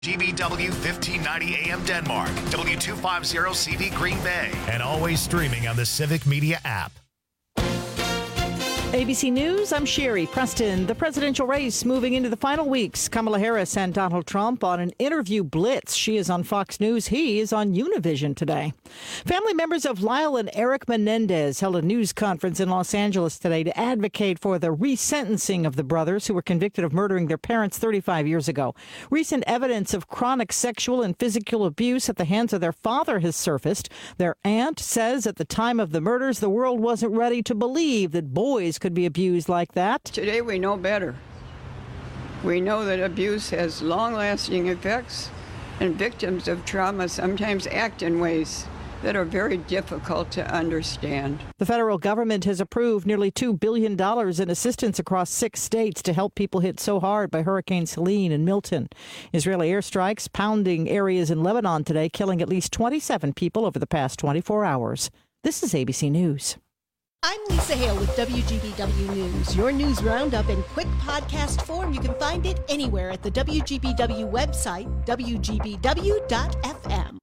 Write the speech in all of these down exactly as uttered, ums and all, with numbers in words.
G B W fifteen ninety A M Denmark, W two fifty C V Green Bay, and always streaming on the Civic Media app. A B C News, I'm Sherry Preston. The presidential race moving into the final weeks. Kamala Harris and Donald Trump on an interview blitz. She is on Fox News. He is on Univision today. Family members of Lyle and Eric Menendez held a news conference in Los Angeles today to advocate for the resentencing of the brothers who were convicted of murdering their parents thirty-five years ago. Recent evidence of chronic sexual and physical abuse at the hands of their father has surfaced. Their aunt says at the time of the murders, the world wasn't ready to believe that boys could be abused like that. Today we know better. We know that abuse has long-lasting effects, and victims of trauma sometimes act in ways that are very difficult to understand. The federal government has approved nearly two billion dollars in assistance across six states to help people hit so hard by Hurricanes Helene and Milton. Israeli airstrikes pounding areas in Lebanon today, killing at least twenty-seven people over the past twenty-four hours. This is A B C News. I'm Lisa Hale with W G B W News. Your news roundup in quick podcast form. You can find it anywhere at the W G B W website, W G B W dot F M.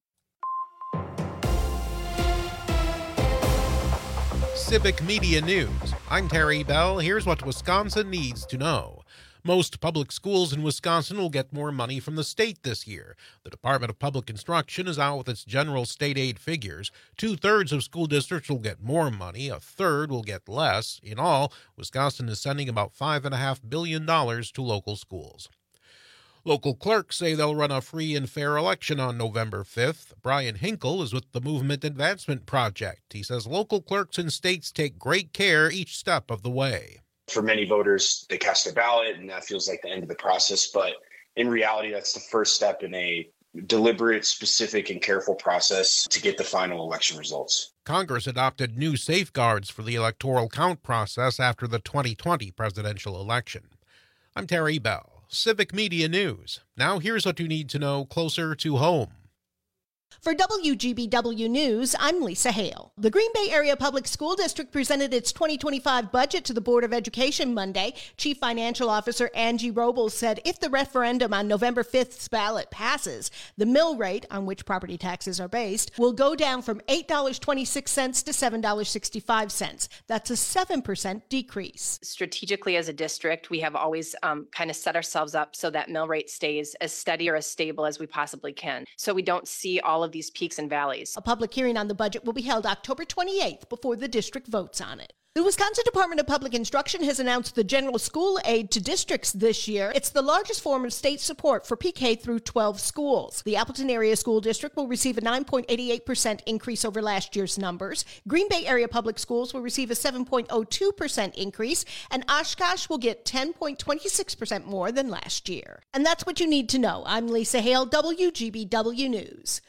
Civic Media News. I'm Terry Bell. Here's what Wisconsin needs to know. Most public schools in Wisconsin will get more money from the state this year. The Department of Public Instruction is out with its general state aid figures. Two-thirds of school districts will get more money. A third will get less. In all, Wisconsin is sending about five point five billion dollars to local schools. Local clerks say they'll run a free and fair election on November fifth. Brian Hinkle is with the Movement Advancement Project. He says local clerks in states take great care each step of the way. For many voters, they cast their ballot, and that feels like the end of the process. But in reality, that's the first step in a deliberate, specific, and careful process to get the final election results. Congress adopted new safeguards for the electoral count process after the twenty twenty presidential election. I'm Terry Bell, Civic Media News. Now here's what you need to know closer to home. For W G B W News, I'm Lisa Hale. The Green Bay Area Public School District presented its twenty twenty-five budget to the Board of Education Monday. Chief Financial Officer Angie Robles said if the referendum on November fifth's ballot passes, the mill rate, on which property taxes are based, will go down from eight dollars and twenty-six cents to seven dollars and sixty-five cents. That's a seven percent decrease. Strategically, as a district, we have always um, kind of set ourselves up so that mill rate stays as steady or as stable as we possibly can. So we don't see all of these peaks and valleys. A public hearing on the budget will be held October twenty-eighth before the district votes on it. The Wisconsin Department of Public Instruction has announced the general school aid to districts this year. It's the largest form of state support for P K through twelve schools. The Appleton Area School District will receive a nine point eight eight percent increase over last year's numbers. Green Bay Area Public Schools will receive a seven point zero two percent increase, and Oshkosh will get ten point two six percent more than last year. And that's what you need to know. I'm Lisa Hale, W G B W News.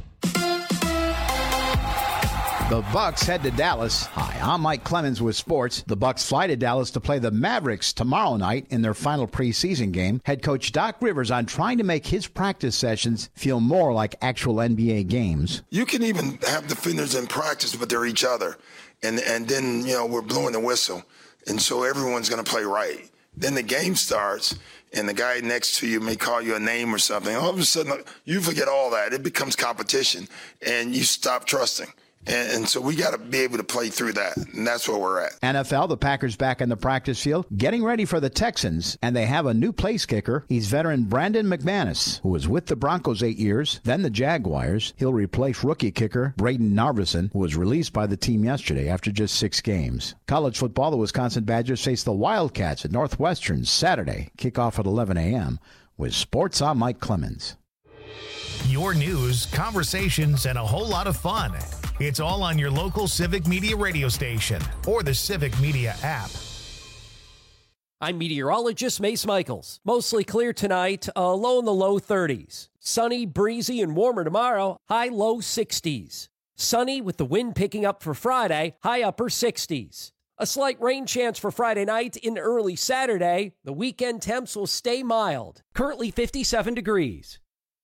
The Bucks head to Dallas. Hi, I'm Mike Clemens with sports. The Bucks fly to Dallas to play the Mavericks tomorrow night in their final preseason game. Head coach Doc Rivers on trying to make his practice sessions feel more like actual N B A games. You can even have defenders in practice, but they're each other. And, and then, you know, we're blowing the whistle. And so everyone's going to play right. Then the game starts, and the guy next to you may call you a name or something. All of a sudden, you forget all that. It becomes competition, and you stop trusting. And, and so we got to be able to play through that, and that's where we're at. N F L, the Packers back in the practice field, getting ready for the Texans, and they have a new place kicker. He's veteran Brandon McManus, who was with the Broncos eight years, then the Jaguars. He'll replace rookie kicker Braden Narveson, who was released by the team yesterday after just six games. College football, the Wisconsin Badgers face the Wildcats at Northwestern Saturday. Kickoff at eleven a.m. With sports, I'm Mike Clemens. Your news, conversations, and a whole lot of fun. It's all on your local Civic Media radio station or the Civic Media app. I'm meteorologist Mace Michaels. Mostly clear tonight, uh, low in the low thirties. Sunny, breezy, and warmer tomorrow, high low sixties. Sunny with the wind picking up for Friday, high upper sixties. A slight rain chance for Friday night in early Saturday. The weekend temps will stay mild. Currently fifty-seven degrees.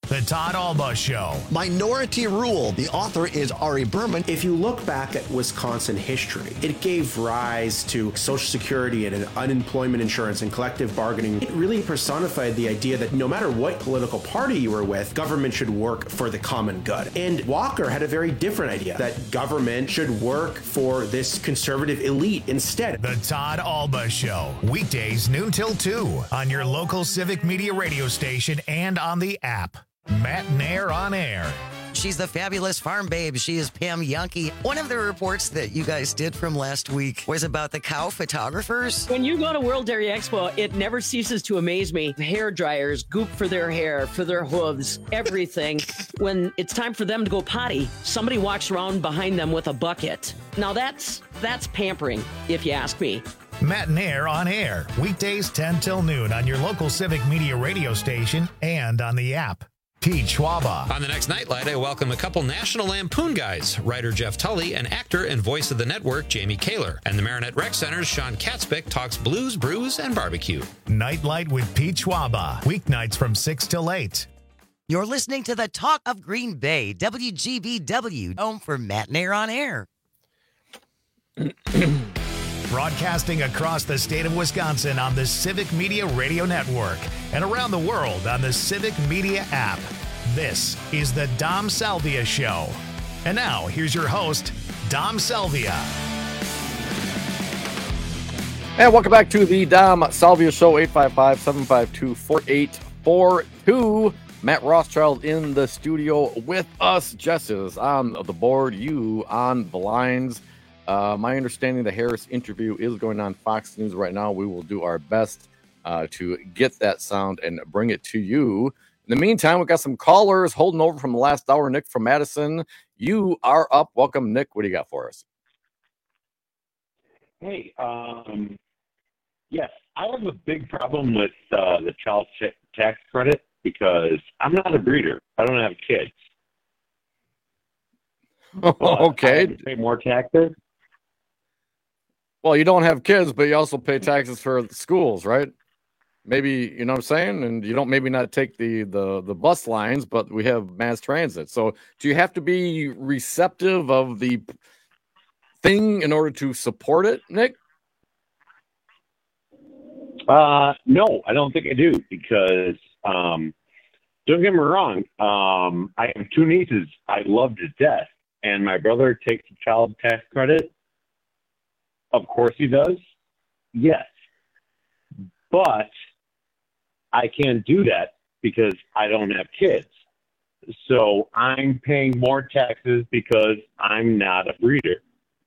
The Todd Alba Show. Minority Rule. The author is Ari Berman. If you look back at Wisconsin history, it gave rise to Social Security and unemployment insurance and collective bargaining. It really personified the idea that no matter what political party you were with, government should work for the common good. And Walker had a very different idea, that government should work for this conservative elite instead. The Todd Alba Show. Weekdays noon till two on your local Civic Media radio station and on the app. Matt Nair on air. She's the fabulous farm babe. She is Pam Yankee. One of the reports that you guys did from last week was about the cow photographers. When you go to World Dairy Expo, it never ceases to amaze me. Hair dryers, goop for their hair, for their hooves, everything. When it's time for them to go potty, somebody walks around behind them with a bucket. Now that's that's pampering, if you ask me. Matt Nair on air. Weekdays ten till noon on your local Civic Media radio station and on the app. Pete Schwaba. On the next Nightlight, I welcome a couple National Lampoon guys, writer Jeff Tully and actor and voice of the network Jamie Kaler. And the Marinette Rec Center's Sean Katzbeck talks blues, brews, and barbecue. Nightlight with Pete Schwaba. Weeknights from six till eight. You're listening to the Talk of Green Bay, W G B W, home for Matt Nair on air. Broadcasting across the state of Wisconsin on the Civic Media Radio Network and around the world on the Civic Media app. This is the Dom Salvia Show. And now, here's your host, Dom Salvia. And welcome back to the Dom Salvia Show, eight five five, seven five two, four eight four two. Matt Rothschild in the studio with us. Jess is on the board, you on the lines. Uh, my understanding, the Harris interview is going on Fox News right now. We will do our best uh, to get that sound and bring it to you. In the meantime, we've got some callers holding over from the last hour. Nick from Madison, you are up. Welcome, Nick. What do you got for us? Hey, um, yes, I have a big problem with uh, the child ch- tax credit because I'm not a breeder. I don't have kids. Okay. I have to pay more taxes. Well, you don't have kids, but you also pay taxes for schools, right? Maybe, you know what I'm saying? And you don't maybe not take the, the, the bus lines, but we have mass transit. So do you have to be receptive of the thing in order to support it, Nick? Uh, no, I don't think I do because, um, don't get me wrong. Um, I have two nieces I love to death, and my brother takes the child tax credit. Of course he does. Yes. But I can't do that because I don't have kids. So I'm paying more taxes because I'm not a breeder.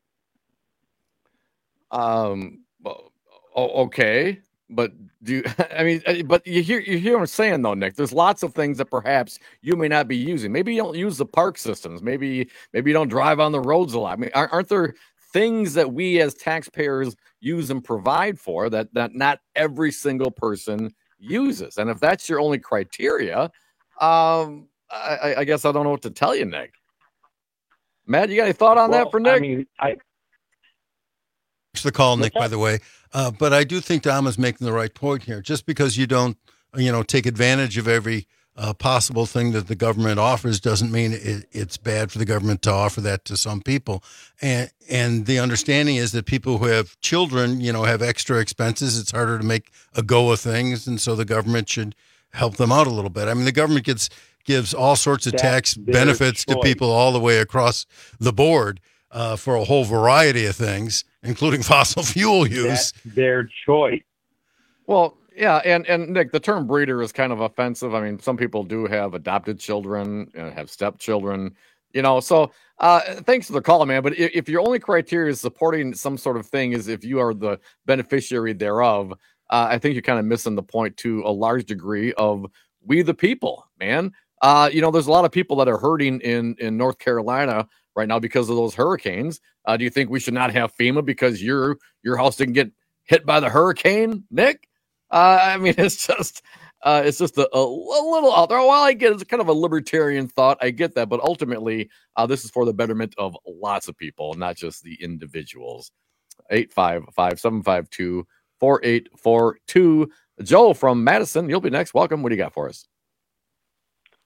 Um, okay. But do you, I mean, but you hear, you hear what I'm saying though, Nick, there's lots of things that perhaps you may not be using. Maybe you don't use the park systems. Maybe, maybe you don't drive on the roads a lot. I mean, aren't there things that we as taxpayers use and provide for that, that not every single person uses? And if that's your only criteria, um, I, I guess I don't know what to tell you, Nick. Matt, you got any thought on well, that for Nick? I mean, I. Thanks for the call, Nick, by the way. Uh, but I do think Dom is making the right point here. Just because you don't, you know, take advantage of every uh, possible thing that the government offers doesn't mean it, it's bad for the government to offer that to some people. And and the understanding is that people who have children, you know, have extra expenses. It's harder to make a go of things, and so the government should help them out a little bit. I mean, the government gets gives all sorts of That's tax benefits choice. to people all the way across the board uh, for a whole variety of things, including fossil fuel use. That's their choice. Well, yeah, and, and Nick, the term breeder is kind of offensive. I mean, some people do have adopted children, you know, have stepchildren, you know. So uh, thanks for the call, man. But if, if your only criteria is supporting some sort of thing is if you are the beneficiary thereof, uh, I think you're kind of missing the point to a large degree of we the people, man. Uh, you know, there's a lot of people that are hurting in, in North Carolina right now because of those hurricanes. Uh, do you think we should not have FEMA because your your house didn't get hit by the hurricane, Nick? Uh, I mean, it's just uh, it's just a, a, a little out there. Well, I get it's kind of a libertarian thought. I get that, but ultimately, uh, this is for the betterment of lots of people, not just the individuals. Eight five five seven five two four eight four two. Joe from Madison, you'll be next. Welcome. What do you got for us?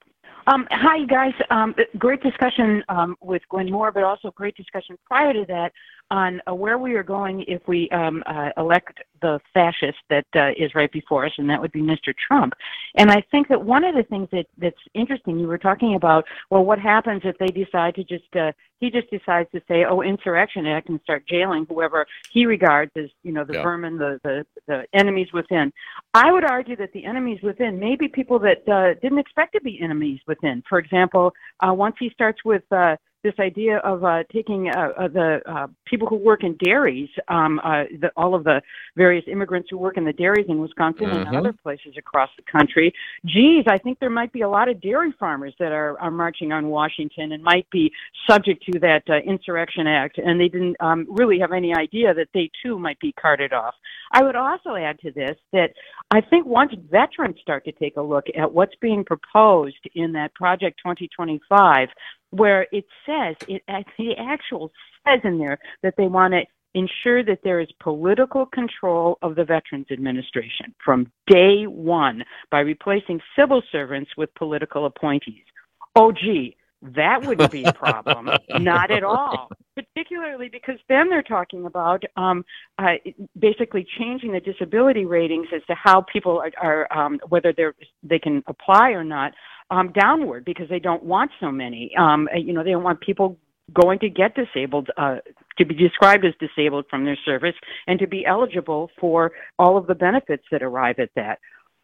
Um, hi, you guys. Um, great discussion um, with Glenn Moore, but also great discussion prior to that on uh, where we are going if we um, uh, elect the fascist that uh, is right before us, and that would be Mister Trump. And I think that one of the things that, that's interesting, you were talking about, well, what happens if they decide to just, uh, he just decides to say, oh, Insurrection Act, and start jailing whoever he regards as, you know, the Yeah. vermin, the, the, the enemies within. I would argue that the enemies within may be people that uh, didn't expect to be enemies within. For example, uh, once he starts with uh, this idea of uh, taking uh, uh, the uh, people who work in dairies, um, uh, the, all of the various immigrants who work in the dairies in Wisconsin and Mhm. other places across the country. Geez, I think there might be a lot of dairy farmers that are, are marching on Washington and might be subject to that uh, Insurrection Act, and they didn't um, really have any idea that they too might be carted off. I would also add to this that I think once veterans start to take a look at what's being proposed in that Project twenty twenty-five, where it says, it the actual says in there that they want to ensure that there is political control of the Veterans Administration from day one by replacing civil servants with political appointees. Oh, gee, that wouldn't be a problem. Not at all. Particularly because then they're talking about um, uh, basically changing the disability ratings as to how people are, are um, whether they're they can apply or not, um, downward, because they don't want so many. Um, you know, they don't want people going to get disabled, uh, to be described as disabled from their service, and to be eligible for all of the benefits that arrive at that.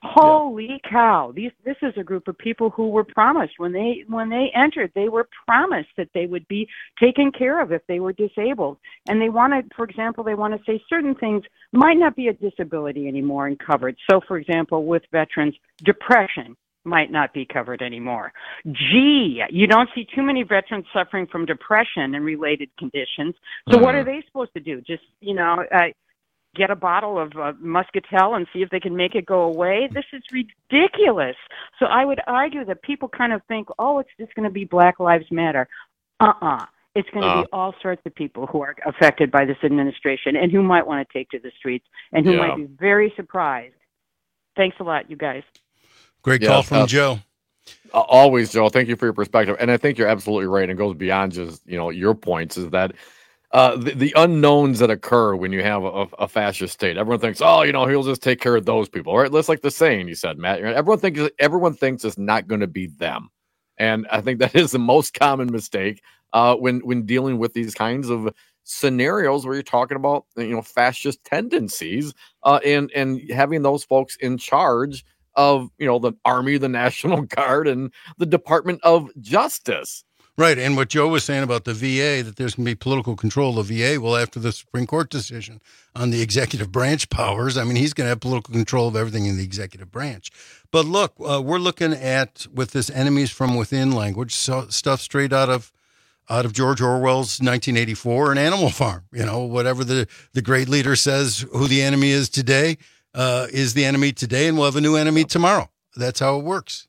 Holy cow! These this is a group of people who were promised when they when they entered, they were promised that they would be taken care of if they were disabled. And they wanted, for example, they want to say certain things might not be a disability anymore and covered. So, for example, with veterans, depression might not be covered anymore. Gee, you don't see too many veterans suffering from depression and related conditions. So what are they supposed to do? Just, you know, uh, get a bottle of uh, Muscatel and see if they can make it go away? This is ridiculous. So I would argue that people kind of think, oh, it's just going to be Black Lives Matter. Uh-uh. It's going to Uh. be all sorts of people who are affected by this administration and who might want to take to the streets and who Yeah. might be very surprised. Thanks a lot, you guys. Great Yeah, call from uh, Joe. Uh, Always, Joe. Thank you for your perspective. And I think you're absolutely right. And goes beyond just, you know, your points is that uh, the, the unknowns that occur when you have a, a fascist state. Everyone thinks, oh, you know, he'll just take care of those people. Right? That's like the saying you said, Matt. Everyone thinks everyone thinks it's not going to be them. And I think that is the most common mistake uh, when when dealing with these kinds of scenarios where you're talking about, you know, fascist tendencies uh, and and having those folks in charge of, you know, the Army, the National Guard, and the Department of Justice. Right. And what Joe was saying about the V A, that there's going to be political control of the V A, well, after the Supreme Court decision on the executive branch powers, I mean, he's going to have political control of everything in the executive branch. But look, uh, we're looking at, with this enemies from within language, so stuff straight out of out of George Orwell's nineteen eighty-four and Animal Farm. You know, whatever the, the great leader says who the enemy is today, uh, is the enemy today, and we'll have a new enemy tomorrow. That's how it works.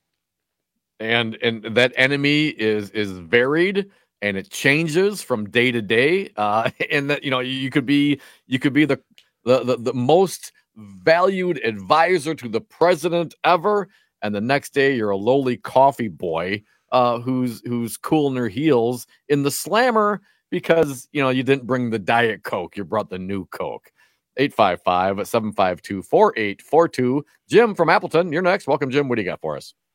And and that enemy is is varied and it changes from day to day. Uh, and that, you know, you could be you could be the the, the the most valued advisor to the president ever, and the next day you're a lowly coffee boy uh, who's who's cool in her heels in the slammer because, you know, you didn't bring the Diet Coke, you brought the new Coke. eight five five, seven five two, four eight four two. Jim from Appleton, you're next. Welcome, Jim. What do you got for us?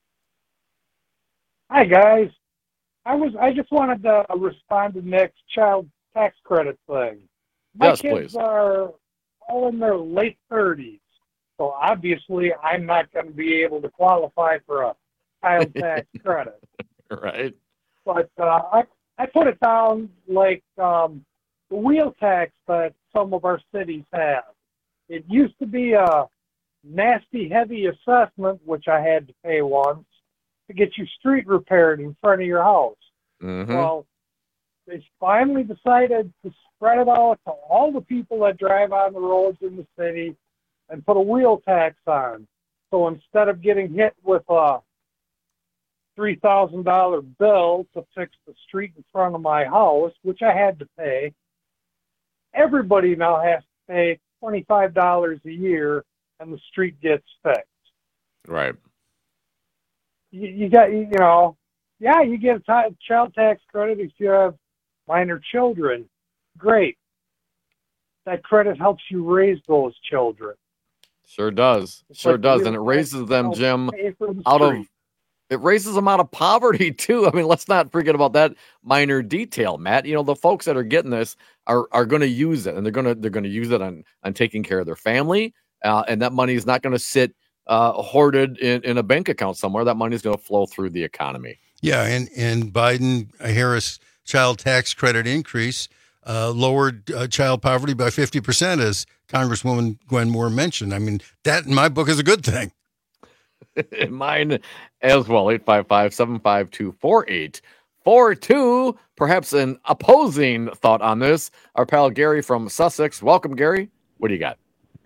Hi, guys. I was I just wanted to respond to Nick's child tax credit thing. My Yes, kids please. are all in their late thirties, so obviously I'm not going to be able to qualify for a child tax credit. Right. But uh, I I put it down like um, the wheel tax that some of our cities have. It used to be a nasty, heavy assessment, which I had to pay once, to get your street repaired in front of your house. Mm-hmm. Well, they finally decided to spread it out to all the people that drive on the roads in the city and put a wheel tax on. So instead of getting hit with a three thousand dollars bill to fix the street in front of my house, which I had to pay, everybody now has to pay twenty-five dollars a year and the street gets fixed. Right. You, you got, you know, yeah, you get a t- child tax credit if you have minor children. Great. That credit helps you raise those children. Sure does. Sure like does. real And it raises them, tax Jim, pay for the out of street. it raises them out of poverty too. I mean, let's not forget about that minor detail, Matt. You know, the folks that are getting this are are going to use it, and they're going to they're going to use it on on taking care of their family, uh, and that money is not going to sit uh, hoarded in, in a bank account somewhere. That money is going to flow through the economy. Yeah, and and Biden Harris child tax credit increase uh, lowered uh, child poverty by fifty percent, as Congresswoman Gwen Moore mentioned. I mean, that in my book is a good thing. Mine as well. eight five five, seven five two, four eight four two. Perhaps an opposing thought on this. Our pal Gary from Sussex. Welcome, Gary. What do you got?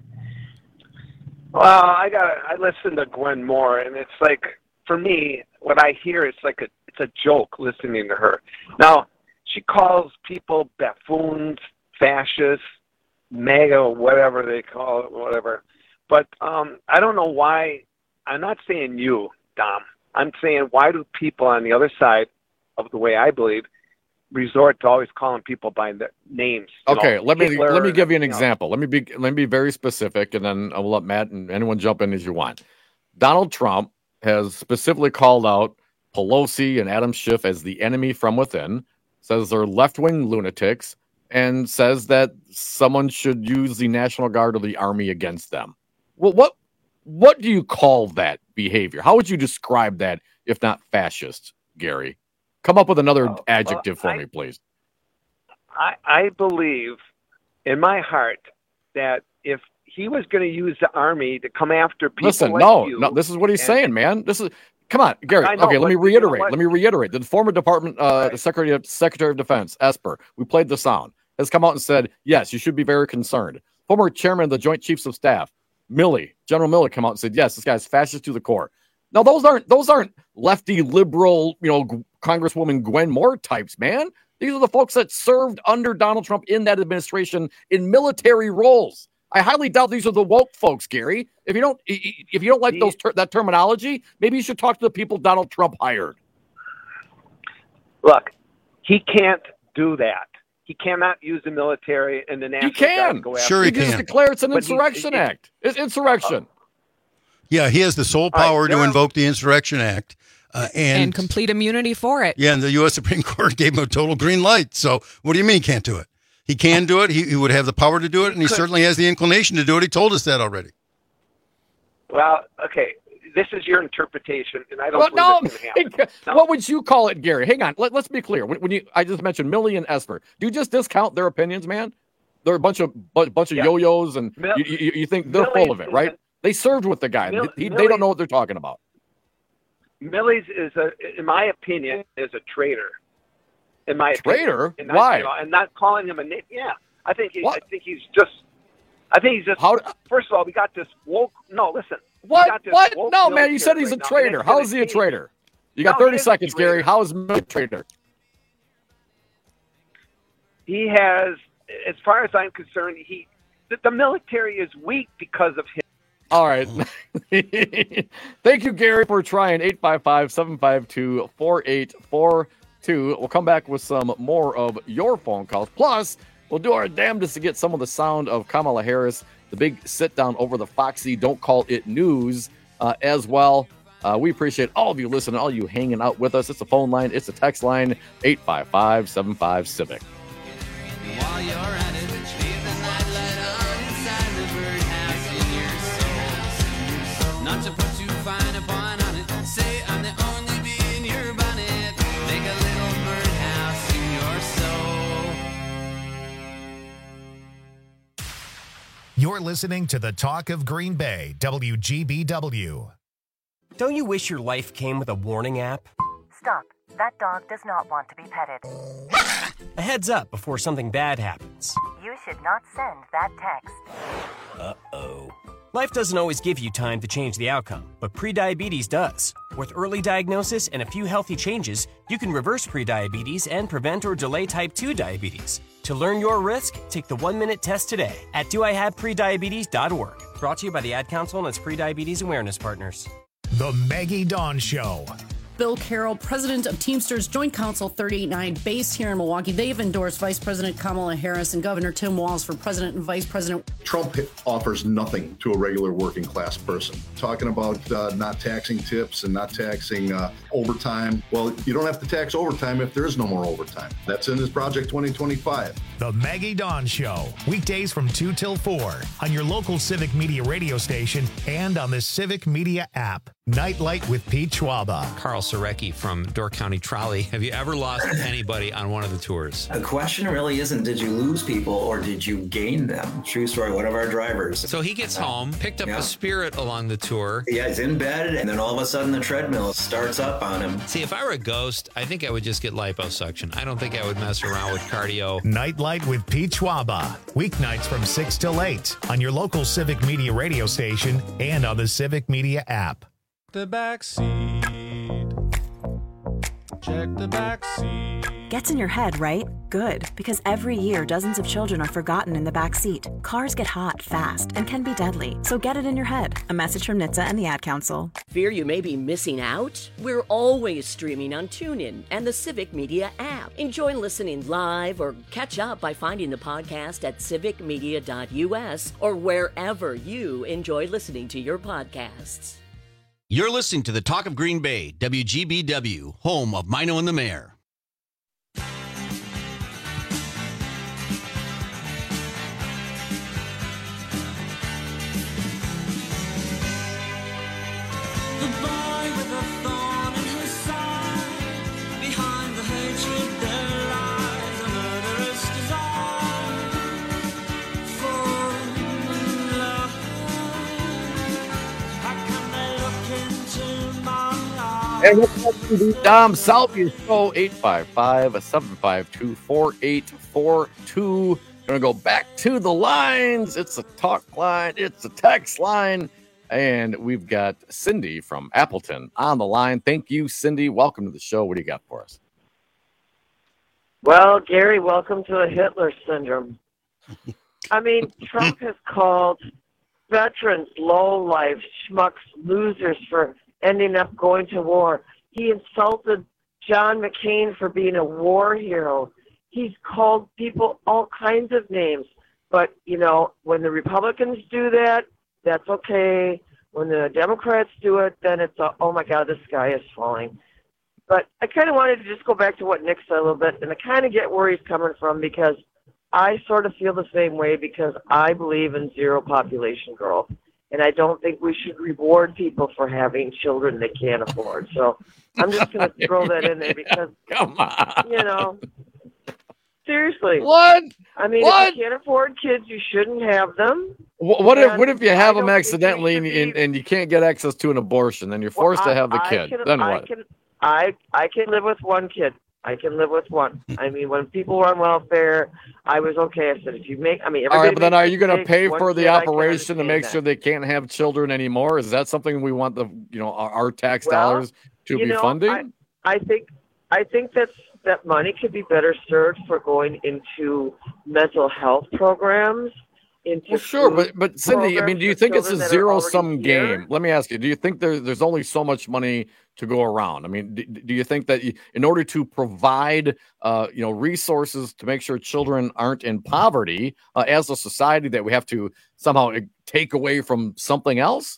Well, I got I listened to Gwen Moore, and it's like, for me, what I hear, it's like a it's a joke listening to her. Now, she calls people buffoons, fascists, MAGA, whatever they call it, whatever. But um, I don't know why. I'm not saying you, Dom. I'm saying, why do people on the other side of the way I believe resort to always calling people by their names? Okay, know, let me Hitler, let me give you an you know. example. Let me be let me be very specific, and then I will let Matt and anyone jump in as you want. Donald Trump has specifically called out Pelosi and Adam Schiff as the enemy from within, says they're left-wing lunatics, and says that someone should use the National Guard or the Army against them. Well, what what do you call that behavior? How would you describe that, if not fascist, Gary? Come up with another Oh, adjective well, for I- me, please. I, I believe in my heart that if he was going to use the army to come after people Listen, like no, you, no, this is what he's and- saying, man. This is come on, Gary. I know, okay, let but me you know reiterate. what? Let me reiterate. The former Department, uh, the Secretary of Secretary of Defense, Esper, we played the sound, has come out and said, yes, you should be very concerned. Former Chairman of the Joint Chiefs of Staff, Milley, General Milley, come out and said, yes, this guy's fascist to the core. Now, those aren't those aren't lefty liberal, you know, G- Congresswoman Gwen Moore types, man. These are the folks that served under Donald Trump in that administration in military roles. I highly doubt these are the woke folks, Gary. If you don't, if you don't like those ter- that terminology, maybe you should talk to the people Donald Trump hired. Look, he can't do that. He cannot use the military and the National He can. Guard to go after he people. just declared it's an But he- insurrection he- act. It's insurrection. Yeah, he has the sole right, power to there are- invoke the Insurrection Act. Uh, and, and complete immunity for it. Yeah, and the U S Supreme Court gave him a total green light. So what do you mean he can't do it? He can do it. He, he would have the power to do it, and he certainly has the inclination to do it. He told us that already. Well, okay, this is your interpretation, and I don't Well, no, believe it's going to happen. what would you call it, Gary? Hang on. Let, let's be clear. When, when you, I just mentioned Milley and Esper. Do you just discount their opinions, man? They're a bunch of bu- bunch of Yeah. yo-yos, and Mill- you, you, you think they're Milley's full of it, is right? a- They served with the guy. Mill- He- they don't Milley's- know what they're talking about. Milley's is a, in my opinion, is a traitor. In my Traitor? opinion. And I- Why? you know, and not calling him a name. Yeah, I think he, I What? think he's just. I think he's just. How? First of all, we got this woke. No, listen. we What? got this What? woke No, man. You military said he's a right now, and traitor. it's How gonna is he a change. traitor? You got No, he thirty is a seconds, Gary. traitor. How is Milley a traitor? He has, as far as I'm concerned, he the, the military is weak because of him. All right. Thank you, Gary, for trying. eight five five, seven five two, four eight four two. We'll come back with some more of your phone calls. Plus, we'll do our damnedest to get some of the sound of Kamala Harris, the big sit-down over the Foxy Don't Call It News uh, as well. Uh, we appreciate all of you listening, all of you hanging out with us. It's a phone line. It's a text line, eight five five, seven five, CIVIC. While you're at it, leave the nightlight on inside the birdhouse in your soul. Not to put too fine a point on it, say I'm the only bee in your bonnet. Make a little birdhouse in your soul. You're listening to the Talk of Green Bay, W G B W. Don't you wish your life came with a warning app? Stop. That dog does not want to be petted. A heads up before something bad happens. You should not send that text. Uh-oh. Life doesn't always give you time to change the outcome, but prediabetes does. With early diagnosis and a few healthy changes, you can reverse prediabetes and prevent or delay type two diabetes. To learn your risk, take the one-minute test today at do I have prediabetes dot org. Brought to you by the Ad Council and its prediabetes awareness partners. The Maggie Dawn Show. Bill Carroll, president of Teamsters Joint Council thirty eighty-nine, based here in Milwaukee. They've endorsed Vice President Kamala Harris and Governor Tim Walz for president and vice president. Trump offers nothing to a regular working class person. Talking about uh, not taxing tips and not taxing uh, overtime. Well, you don't have to tax overtime if there is no more overtime. That's in his Project twenty twenty-five. The Maggie Dawn Show, weekdays from two till four on your local Civic Media radio station and on the Civic Media app. Nightlight with Pete Schwaba. Carl Sarecki from Door County Trolley. Have you ever lost anybody on one of the tours? The question really isn't did you lose people or did you gain them? True story, one of our drivers. So he gets home, picked up yeah. a Spirit along the tour. Yeah, he's in bed, and then all of a sudden the treadmill starts up on him. See, if I were a ghost, I think I would just get liposuction. I don't think I would mess around with cardio. Nightlight with Pete Schwaba. Weeknights from six till eight on your local Civic Media radio station and on the Civic Media app. The back seat. Check the back seat. Gets in your head, right? Good, because every year dozens of children are forgotten in the back seat. Cars get hot fast and can be deadly, so get it in your head. A message from N H T S A and the Ad Council. Fear you may be missing out? We're always streaming on TuneIn and the Civic Media app. Enjoy listening live or catch up by finding the podcast at civic media dot u s or wherever you enjoy listening to your podcasts. You're listening to the Talk of Green Bay, W G B W, home of Mino and the Mayor. The boy with a thorn in his side, behind the hatred there lies a murderous desire for love. How can they look into my eyes? And welcome to the Dom Salvia Show, eight five five, seven five two, four eight four two. Going to go back to the lines. It's a talk line. It's a text line. And we've got Cindy from Appleton on the line. Thank you, Cindy. Welcome to the show. What do you got for us? Well, Gary, welcome to a Hitler syndrome. I mean, Trump has called veterans low-life schmucks losers for ending up going to war. He insulted John McCain for being a war hero. He's called people all kinds of names. But, you know, when the Republicans do that, that's okay. When the Democrats do it, then it's, a, oh, my God, the sky is falling. But I kind of wanted to just go back to what Nick said a little bit, and I kind of get where he's coming from because I sort of feel the same way because I believe in zero population growth, and I don't think we should reward people for having children they can't afford. So I'm just going to throw that in there because, Come on. you know, seriously. What? I mean, What? if you can't afford kids, you shouldn't have them. What, what if And what if you I have don't them think we accidentally and, should be- and, and you can't get access to an abortion? Then you're forced Well, to have the I- I kid. can- then I what? Can, I I can live with one kid. I can live with one. I mean, when people were on welfare, I was okay. I said, if you make, I mean, All everybody right, but then makes are you going to mistakes. pay One for the kid, I can operation to understand make that. sure they can't have children anymore? Is that something we want the you know our, our tax Well, dollars to you be know, funding? I, I think I think that's that money could be better served for going into mental health programs. Into Well, sure, food but but Cindy, I mean, programs do you for think it's a children that are zero already sum here. game? Let me ask you: do you think there, there's only so much money to go around? I mean, do, do you think that you, in order to provide, uh, you know, resources to make sure children aren't in poverty, uh, as a society, that we have to somehow uh, take away from something else?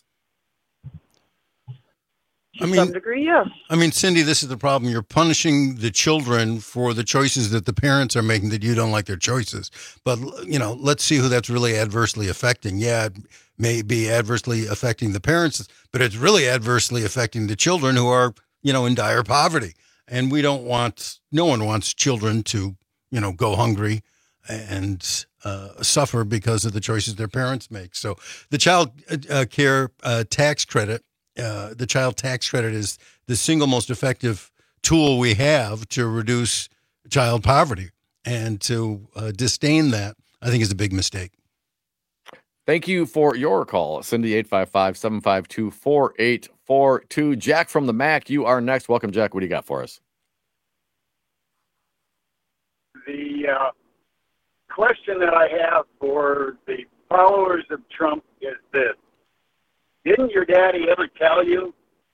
To I mean, some degree, yes. I mean, Cindy, this is the problem. You're punishing the children for the choices that the parents are making that you don't like their choices. But, you know, let's see who that's really adversely affecting. Yeah, it may be adversely affecting the parents, but it's really adversely affecting the children who are, you know, in dire poverty. And we don't want, no one wants children to, you know, go hungry and uh, suffer because of the choices their parents make. So the child uh, care uh, tax credit, Uh, the child tax credit is the single most effective tool we have to reduce child poverty, and to uh, disdain that, I think, is a big mistake. Thank you for your call, Cindy, eight five five, seven five two, four eight four two. Jack from the Mac, you are next. Welcome, Jack. What do you got for us? The uh, question that I have for the followers of Trump is this. Didn't your daddy ever tell you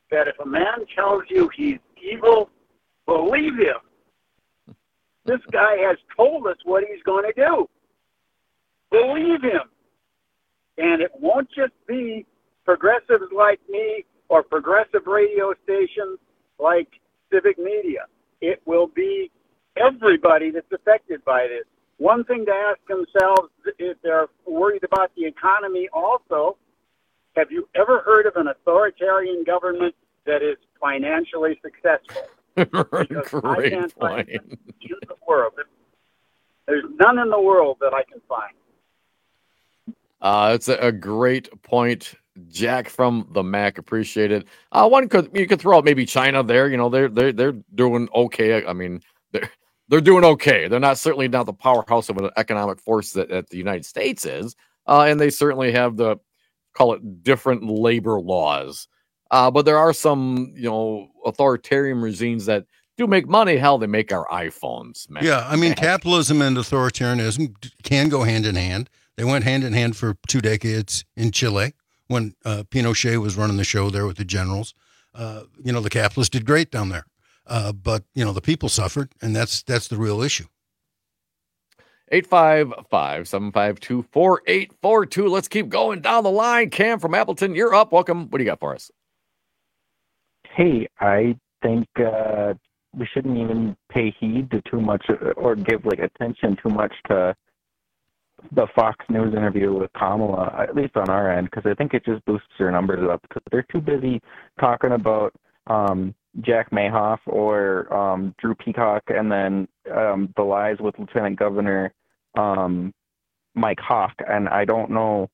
that if a man tells you he's evil, believe him. This guy has told us what he's going to do. Believe him. And it won't just be progressives like me or progressive radio stations like Civic Media. It will be everybody that's affected by this. One thing to ask themselves if they're worried about the economy also, have you ever heard of an authoritarian government that is financially successful? Because I Great can't find point. them in the world. There's none in the world that I can find. Uh, it's a, a great point, Jack from the Mac. Appreciate it. Uh, one could you could throw out maybe China there. You know, they're they're they're doing okay. I mean, they're they're doing okay. They're not certainly not the powerhouse of an economic force that, that the United States is, uh, and they certainly have the call it different labor laws. Uh, but there are some, you know, authoritarian regimes that do make money. Hell, they make our iPhones, man. Yeah, I mean, capitalism and authoritarianism can go hand in hand. They went hand in hand for two decades in Chile when uh, Pinochet was running the show there with the generals. Uh, you know, the capitalists did great down there, uh, but you know the people suffered, and that's that's the real issue. eight five five, seven five two, four eight four two. Let's keep going down the line. Cam from Appleton, you're up. Welcome. What do you got for us? Hey, I think uh, we shouldn't even pay heed to too much or give like attention too much to the Fox News interview with Kamala, at least on our end, because I think it just boosts their numbers up because they're too busy talking about um, Jack Mayhoff or um, Drew Peacock and then um, the lies with Lieutenant Governor um, Mike Hawk. And I don't know.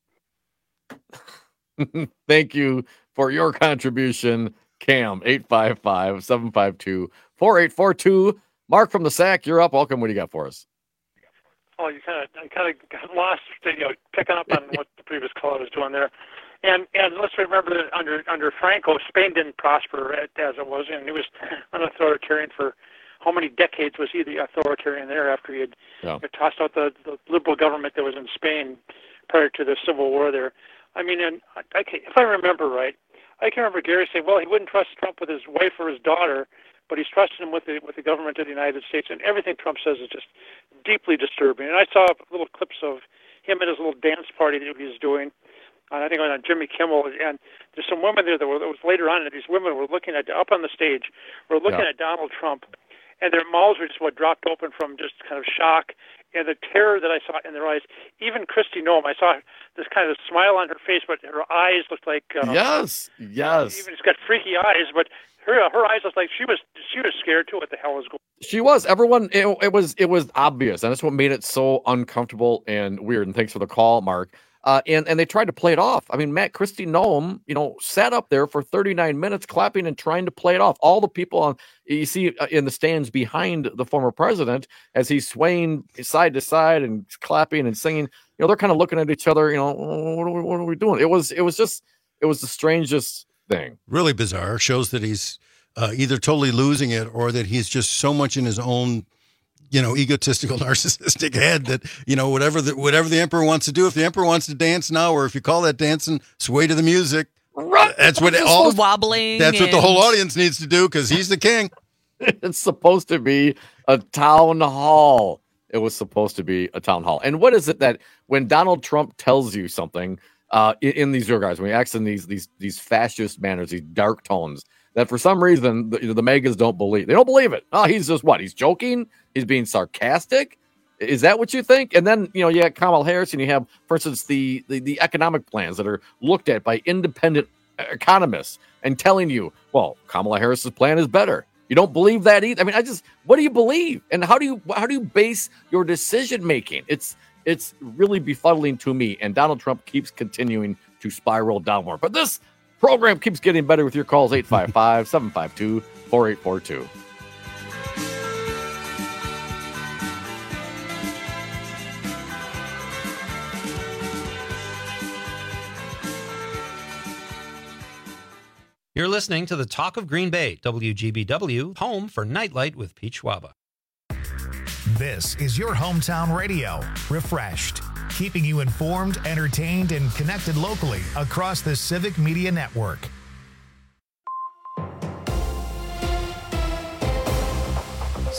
Thank you for your contribution, Cam. eight five five, seven five two, four eight four two. Mark from the S A C, you're up. Welcome. What do you got for us? Oh, you kind of, I kind of got lost, you know, picking up on what the previous caller was doing there. And and let's remember that under under Franco, Spain didn't prosper as it was, and he was an authoritarian for how many decades was he the authoritarian there after he had, yeah. had tossed out the, the liberal government that was in Spain prior to the Civil War there. I mean, and I, I can, if I remember right, I can remember Gary saying, well, he wouldn't trust Trump with his wife or his daughter, but he's trusted him with the with the government of the United States, and everything Trump says is just deeply disturbing. And I saw little clips of him at his little dance party that he was doing, and I think on Jimmy Kimmel, and there's some women there that were that was later on, and these women were looking at up on the stage, were looking Yeah. at Donald Trump, and their mouths were just what dropped open from just kind of shock and the terror that I saw in their eyes. Even Kristi Noem, I saw this kind of smile on her face, but her eyes looked like uh, Yes, yes. Even she's got freaky eyes, but her her eyes looked like she was she was scared too. What the hell was going? She was. Everyone, it, it was it was obvious, and that's what made it so uncomfortable and weird. And thanks for the call, Mark. Uh, and and they tried to play it off. I mean, Matt, Kristi Noem, you know, sat up there for thirty-nine minutes, clapping and trying to play it off. All the people on you see in the stands behind the former president as he's swaying side to side and clapping and singing. You know, they're kind of looking at each other. You know, what are we, what are we doing? It was it was just it was the strangest thing. Really bizarre. Shows that he's uh, either totally losing it or that he's just so much in his own, you know, egotistical, narcissistic head that, you know, whatever the, whatever the emperor wants to do, if the emperor wants to dance now, or if you call that dancing, sway to the music. Right. That's what Just all wobbling. That's what the whole and- audience needs to do because he's the king. It's supposed to be a town hall. It was supposed to be a town hall. And what is it that when Donald Trump tells you something uh, in, in these regards, when he acts in these these these fascist manners, these dark tones, that for some reason the, the megas don't believe. They don't believe it. Oh, he's just what? He's joking? He's being sarcastic? Is that what you think? And then, you know, you have Kamala Harris and you have, for instance, the, the, the economic plans that are looked at by independent economists and telling you, well, Kamala Harris's plan is better. You don't believe that either. I mean, I just, what do you believe? And how do you, how do you base your decision making? It's, it's really befuddling to me. And Donald Trump keeps continuing to spiral downward. But this program keeps getting better with your calls, eight five five, seven five two, four eight four two. You're listening to the Talk of Green Bay, W G B W, home for Nightlight with Pete Schwaba. This is your hometown radio, Refreshed, keeping you informed, entertained, and connected locally across the Civic Media Network.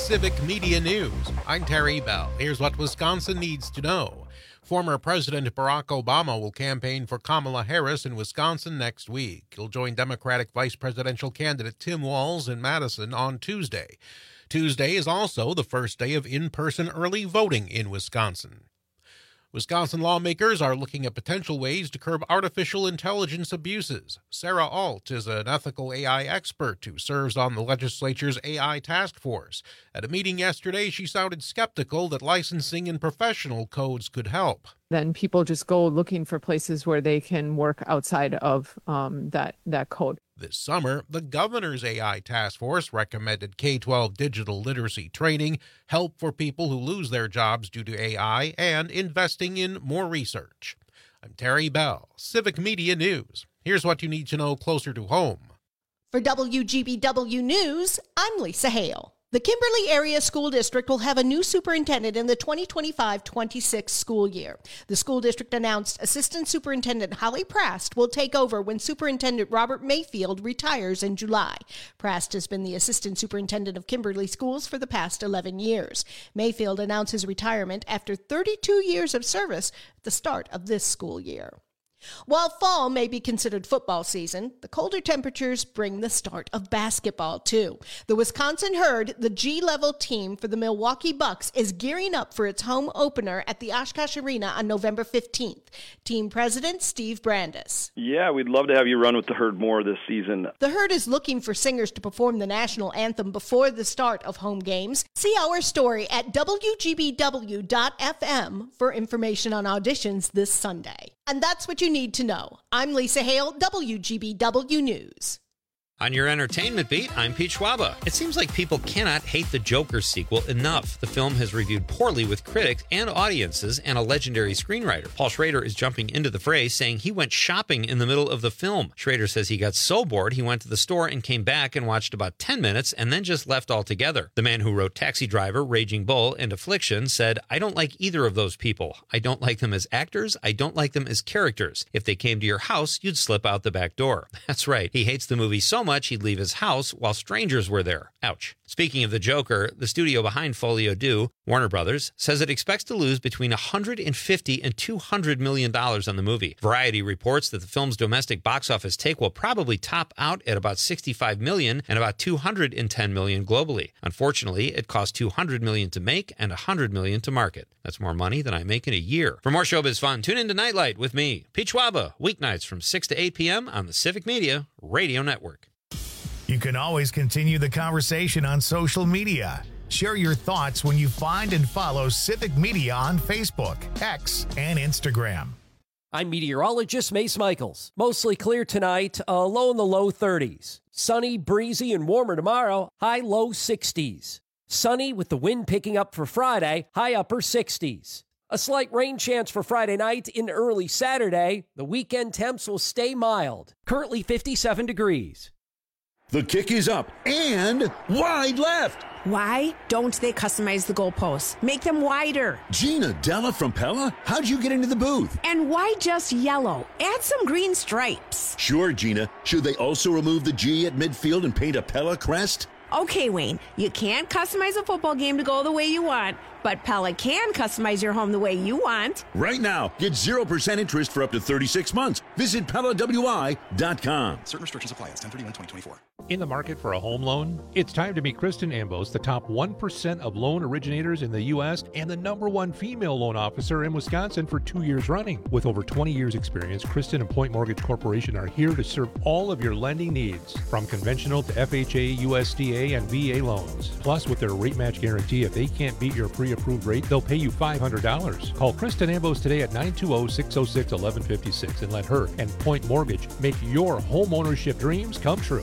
Civic Media News. I'm Terry Bell. Here's what Wisconsin needs to know. Former President Barack Obama will campaign for Kamala Harris in Wisconsin next week. He'll join Democratic vice presidential candidate Tim Walz in Madison on Tuesday. Tuesday is also the first day of in-person early voting in Wisconsin. Wisconsin lawmakers are looking at potential ways to curb artificial intelligence abuses. Sarah Alt is an ethical A I expert who serves on the legislature's A I task force. At a meeting yesterday, she sounded skeptical that licensing and professional codes could help. Then people just go looking for places where they can work outside of um, that, that code. This summer, the governor's A I task force recommended K twelve digital literacy training, help for people who lose their jobs due to A I, and investing in more research. I'm Terry Bell, Civic Media News. Here's what you need to know closer to home. For W G B W News, I'm Lisa Hale. The Kimberly Area School District will have a new superintendent in the twenty twenty-five twenty-six school year. The school district announced Assistant Superintendent Holly Prast will take over when Superintendent Robert Mayfield retires in July. Prast has been the Assistant Superintendent of Kimberly Schools for the past eleven years. Mayfield announced his retirement after thirty-two years of service at the start of this school year. While fall may be considered football season, the colder temperatures bring the start of basketball, too. The Wisconsin Herd, the G-level team for the Milwaukee Bucks, is gearing up for its home opener at the Oshkosh Arena on November fifteenth. Team President Steve Brandis. Yeah, we'd love to have you run with the Herd more this season. The Herd is looking for singers to perform the national anthem before the start of home games. See our story at W G B W dot F M for information on auditions this Sunday. And that's what you need to know. I'm Lisa Hale, W G B W News. On your entertainment beat, I'm Pete Schwaba. It seems like people cannot hate the Joker sequel enough. The film has reviewed poorly with critics and audiences, and a legendary screenwriter, Paul Schrader, is jumping into the fray, saying he went shopping in the middle of the film. Schrader says he got so bored he went to the store and came back and watched about ten minutes and then just left altogether. The man who wrote Taxi Driver, Raging Bull, and Affliction said, I don't like either of those people. I don't like them as actors. I don't like them as characters. If they came to your house, you'd slip out the back door. That's right. He hates the movie so much much he'd leave his house while strangers were there. Ouch. Speaking of the Joker, the studio behind Folio Do, Warner Brothers, says it expects to lose between one hundred fifty and two hundred million dollars on the movie. Variety reports that the film's domestic box office take will probably top out at about sixty-five million dollars and about two hundred ten million dollars globally. Unfortunately, it cost two hundred million dollars to make and one hundred million dollars to market. That's more money than I make in a year. For more showbiz fun, tune in to Nightlight with me, Pete Schwaba, weeknights from six to eight p.m. on the Civic Media Radio Network. You can always continue the conversation on social media. Share your thoughts when you find and follow Civic Media on Facebook, X, and Instagram. I'm meteorologist Mace Michaels. Mostly clear tonight, a low in the low thirties. Sunny, breezy, and warmer tomorrow, high low sixties. Sunny with the wind picking up for Friday, high upper sixties. A slight rain chance for Friday night in early Saturday. The weekend temps will stay mild. Currently fifty-seven degrees. The kick is up and wide left. Why don't they customize the goalposts? Make them wider. Gina Della from Pella? How'd you get into the booth? And why just yellow? Add some green stripes. Sure, Gina. Should they also remove the G at midfield and paint a Pella crest? Okay, Wayne, you can't customize a football game to go the way you want, but Pella can customize your home the way you want. Right now, get zero percent interest for up to thirty-six months. Visit Pella W I dot com. Certain restrictions apply. It's ten thirty-one twenty twenty-four. In the market for a home loan? It's time to meet Kristen Ambos, the top one percent of loan originators in the U S and the number one female loan officer in Wisconsin for two years running. With over twenty years experience, Kristen and Point Mortgage Corporation are here to serve all of your lending needs, from conventional to F H A, U S D A, and V A loans. Plus, with their rate match guarantee, if they can't beat your pre-approved rate, they'll pay you five hundred dollars. Call Kristen Ambos today at nine two zero, six zero six, one one five six and let her and Point Mortgage make your home ownership dreams come true.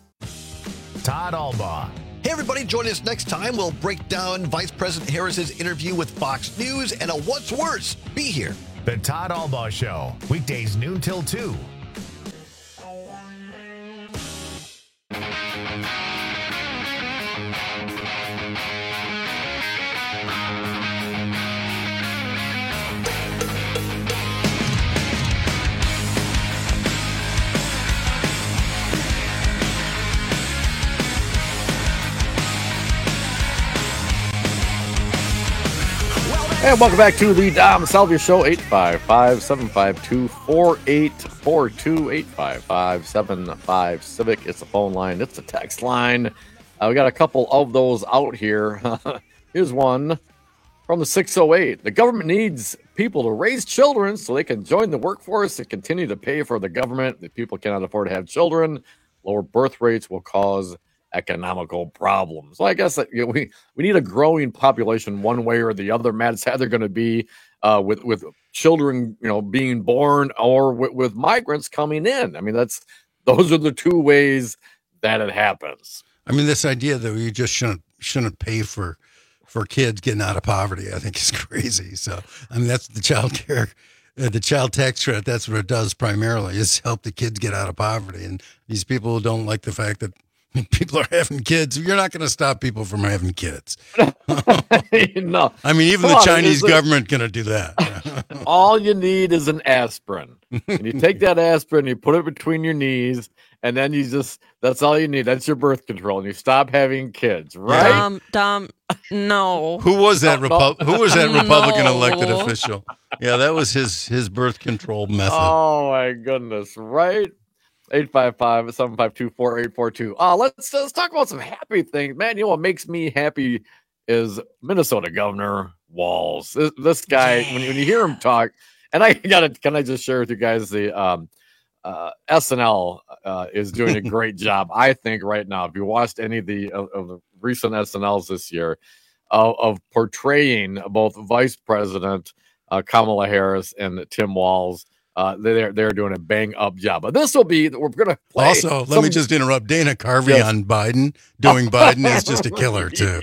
Todd Albaugh. Hey everybody, join us next time. We'll break down Vice President Harris's interview with Fox News and a what's worse. Be here. The Todd Albaugh Show, weekdays noon till two. And welcome back to the Dom Salvia Show, eight five five, seven five two, four eight four two, eight five five, seven five Civic. It's the phone line. It's the text line. Uh, we got a couple of those out here. Here's one from the six oh eight. The government needs people to raise children so they can join the workforce and continue to pay for the government. If people cannot afford to have children, lower birth rates will cause economical problems. Well, I guess that, you know, we we need a growing population one way or the other. Matt, it's either going to be uh, with with children, you know, being born, or with, with migrants coming in. I mean, that's those are the two ways that it happens. I mean, this idea that you just shouldn't shouldn't pay for for kids getting out of poverty, I think is crazy. So, I mean, that's the child care. Uh, the child tax credit, that's what it does primarily, is help the kids get out of poverty. And these people who don't like the fact that people are having kids, you're not going to stop people from having kids. No. I mean, even Come the on, Chinese it- government going to do that. All you need is an aspirin. And you take that aspirin, you put it between your knees, and then you just, that's all you need. That's your birth control. And you stop having kids, right? Dom, Dom, no. Who was that No, no. Repu- Who was that Republican No. elected official? Yeah, that was his his birth control method. Oh, my goodness, right? eight five five, seven five two, four eight four two. Uh, let's, let's talk about some happy things. Man, you know what makes me happy is Minnesota Governor Walz. This, this guy, when, you- when you hear him talk, and I gotta, can I just share with you guys the um, uh, S N L uh, is doing a great job, I think, right now. If you watched any of the of, of the recent S N Ls this year, of, of portraying both Vice President uh, Kamala Harris and Tim Walz, uh, they're they're doing a bang up job. But this will be we're gonna play. Also, let some- me just interrupt. Dana Carvey Yes. on Biden doing Biden is just a killer too.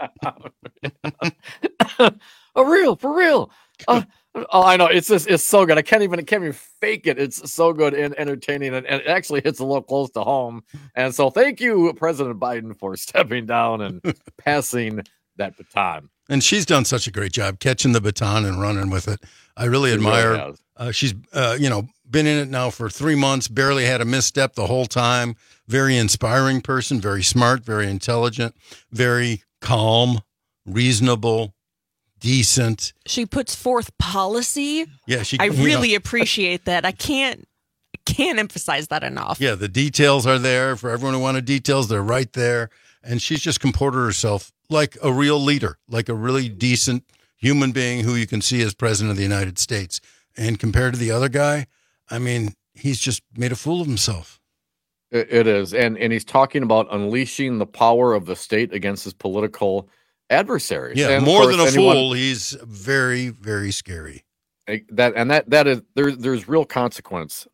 Oh, real for real. Uh, oh, I know. It's just it's so good. I can't even I can't even fake it. It's so good and entertaining, and, and it actually hits a little close to home. And so, thank you, President Biden, for stepping down and passing that baton. And she's done such a great job catching the baton and running with it. I really She really admire. has. uh, she's, uh, you know, been in it now for three months. Barely had a misstep the whole time. Very inspiring person. Very smart. Very intelligent. Very calm. Reasonable. Decent. She puts forth policy. Yeah, she. I you know, really appreciate that. I can't can't emphasize that enough. Yeah, the details are there for everyone who wanted details. They're right there, and she's just comported herself like a real leader, like a really decent human being who you can see as president of the United States. And compared to the other guy, I mean, he's just made a fool of himself. It, it is, and and he's talking about unleashing the power of the state against his political adversaries. Yeah, And of more course, than a anyone- fool, he's very, very scary. that and that that is there's there's real consequence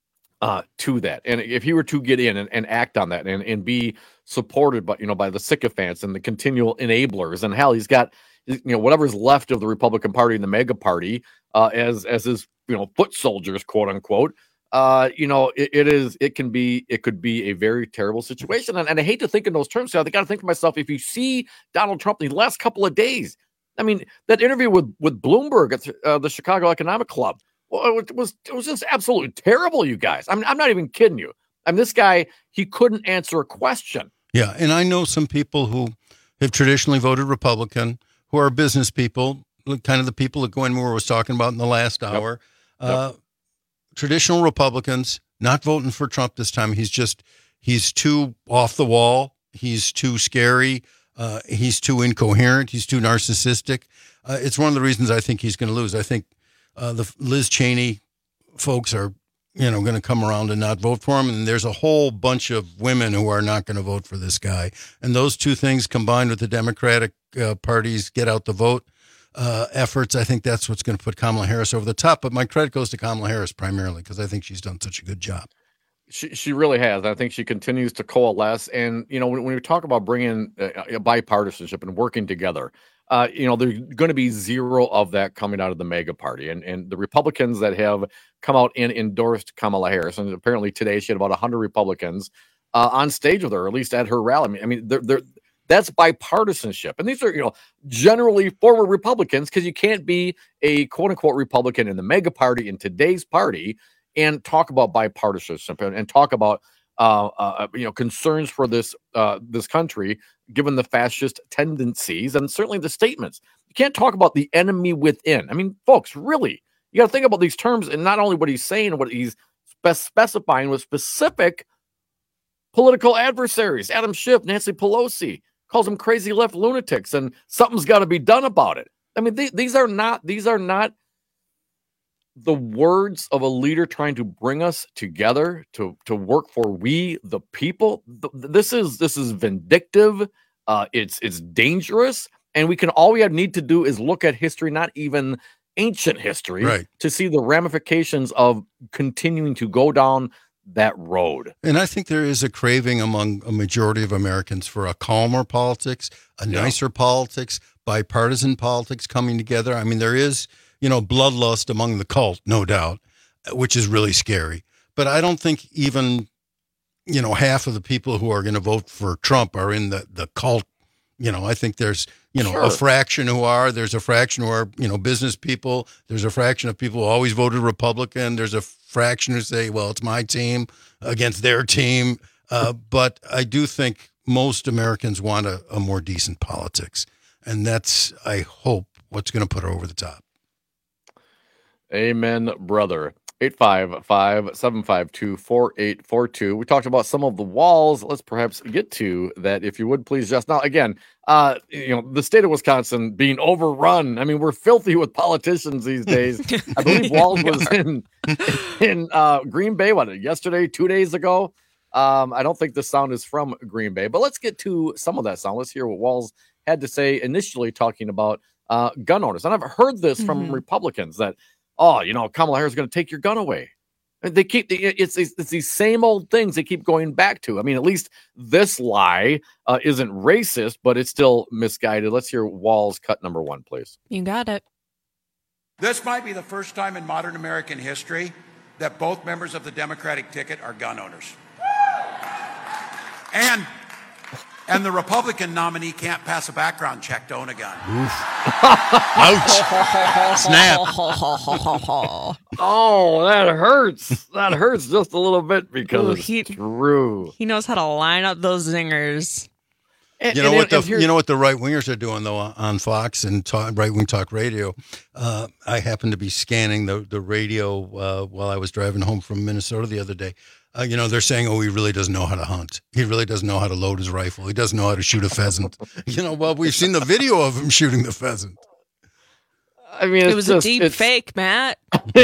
uh to that. And if he were to get in and, and act on that and, and be supported by you know by the sycophants and the continual enablers, and hell, he's got you know whatever's left of the Republican Party and the mega party uh as as his you know foot soldiers, quote unquote. Uh, you know, it, it is, it can be, it could be a very terrible situation. And, and I hate to think in those terms. So I got to think to myself, if you see Donald Trump in the last couple of days, I mean, that interview with, with Bloomberg at uh, the Chicago Economic Club, well, it was, it was just absolutely terrible, you guys. I'm, I'm not even kidding you. I mean, this guy, he couldn't answer a question. Yeah, and I know some people who have traditionally voted Republican, who are business people, kind of the people that Gwen Moore was talking about in the last hour. Yep. Uh, traditional Republicans not voting for Trump this time. He's just, he's too off the wall. He's too scary. Uh, he's too incoherent. He's too narcissistic. Uh, it's one of the reasons I think he's going to lose. I think uh, the Liz Cheney folks are, you know, going to come around and not vote for him. And there's a whole bunch of women who are not going to vote for this guy. And those two things combined with the Democratic uh, Party's get out the vote uh, efforts, I think that's what's going to put Kamala Harris over the top. But my credit goes to Kamala Harris primarily because I think she's done such a good job. She she really has. I think she continues to coalesce. And, you know, when, when we talk about bringing uh, a bipartisanship and working together, uh, you know, there's going to be zero of that coming out of the mega party. And and the Republicans that have come out and endorsed Kamala Harris, and apparently today she had about one hundred Republicans uh, on stage with her, or at least at her rally. I mean, they're, they're, that's bipartisanship. And these are, you know, generally former Republicans, because you can't be a quote unquote Republican in the mega party in today's party and talk about bipartisanship and, and talk about uh, uh, you know, concerns for this uh, this country, given the fascist tendencies and certainly the statements. You can't talk about the enemy within. I mean, folks, really, you got to think about these terms and not only what he's saying, what he's spe- specifying with specific political adversaries. Adam Schiff, Nancy Pelosi calls them crazy left lunatics, and something's got to be done about it. I mean, th- these are not these are not the words of a leader trying to bring us together to to work for we the people. Th- this is this is vindictive. Uh, it's it's dangerous, and we can all we have need to do is look at history, not even ancient history, right, to see the ramifications of continuing to go down that road. And I think there is a craving among a majority of Americans for a calmer politics, a Yeah. nicer politics, bipartisan politics coming together. I mean, there is, you know, bloodlust among the cult, no doubt, which is really scary. But I don't think even, you know, half of the people who are going to vote for Trump are in the, the cult. You know, I think there's, you know, Sure. a fraction who are, there's a fraction who are, you know, business people. There's a fraction of people who always voted Republican. There's a fraction who say, well, it's my team against their team. Uh, but I do think most Americans want a, a more decent politics. And that's, I hope, what's going to put her over the top. Amen, brother. eight five five, seven five two, four eight four two. We talked about some of the walls. Let's perhaps get to that, if you would, please, Just now, again, uh, you know, the state of Wisconsin being overrun. I mean, we're filthy with politicians these days. I believe Walls was in in uh, Green Bay, what, yesterday, two days ago? Um, I don't think the sound is from Green Bay, but let's get to some of that sound. Let's hear what Walls had to say initially talking about uh, gun owners. And I've heard this from Mm-hmm. Republicans that, oh, you know, Kamala Harris is going to take your gun away. And they keep it's, it's it's these same old things they keep going back to. I mean, at least this lie uh, isn't racist, but it's still misguided. Let's hear Walls cut number one, please. You got it. This might be the first time in modern American history that both members of the Democratic ticket are gun owners. And and the Republican nominee can't pass a background check to own a gun. Ouch. Snap. Oh, that hurts. That hurts just a little bit because Ooh, it's he- true. He knows how to line up those zingers. And- You know and what the if you're- you know what the right wingers are doing though on Fox and talk, right wing talk radio. Uh, I happened to be scanning the the radio uh, while I was driving home from Minnesota the other day. Uh, you know, they're saying, "Oh, he really doesn't know how to hunt. He really doesn't know how to load his rifle. He doesn't know how to shoot a pheasant." You know, well, we've seen the video of him shooting the pheasant. I mean, It it's was just, a deep it's- fake, Matt.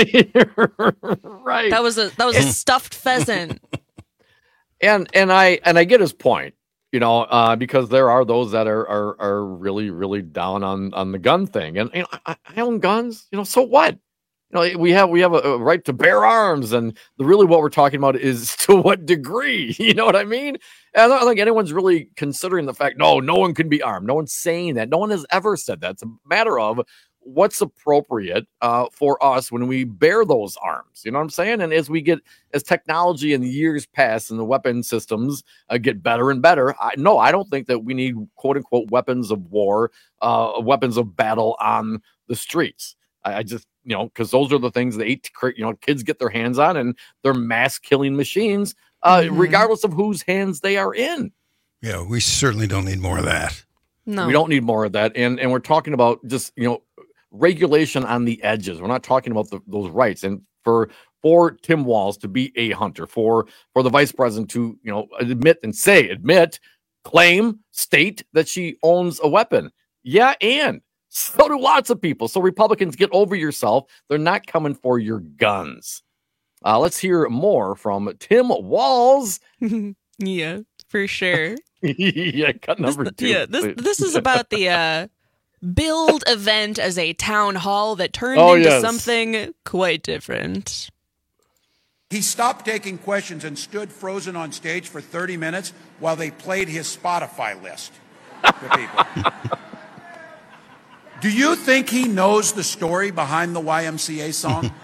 right? That was a that was a stuffed pheasant. and and I and I get his point, you know, uh, because there are those that are are are really really down on on the gun thing, and you know, I, I own guns, you know, so what? You know, we have we have a, a right to bear arms, and the, really what we're talking about is to what degree, you know what I mean? And I don't think anyone's really considering the fact, no, no one can be armed. No one's saying that. No one has ever said that. It's a matter of what's appropriate uh, for us when we bear those arms. You know what I'm saying? And as we get, as technology and the years pass and the weapon systems uh, get better and better, I, no, I don't think that we need quote unquote weapons of war, uh, weapons of battle on the streets. I, I just, you know, because those are the things that eight, you know, kids get their hands on, and they're mass killing machines, uh, Mhm. regardless of whose hands they are in. Yeah, we certainly don't need more of that. No, We don't need more of that. And and we're talking about just, you know, regulation on the edges. We're not talking about the, those rights. And for for Tim Walz to be a hunter, for for the vice president to, you know, admit and say, admit, claim, state that she owns a weapon. Yeah, and so do lots of people. So Republicans, get over yourself. They're not coming for your guns. Uh, let's hear more from Tim Walz. yeah, for sure. yeah, cut number two. Yeah, this please. this is about the uh, build event as a town hall that turned Oh, into yes. something quite different. He stopped taking questions and stood frozen on stage for thirty minutes while they played his Spotify list to people. Do you think he knows the story behind the Y M C A song?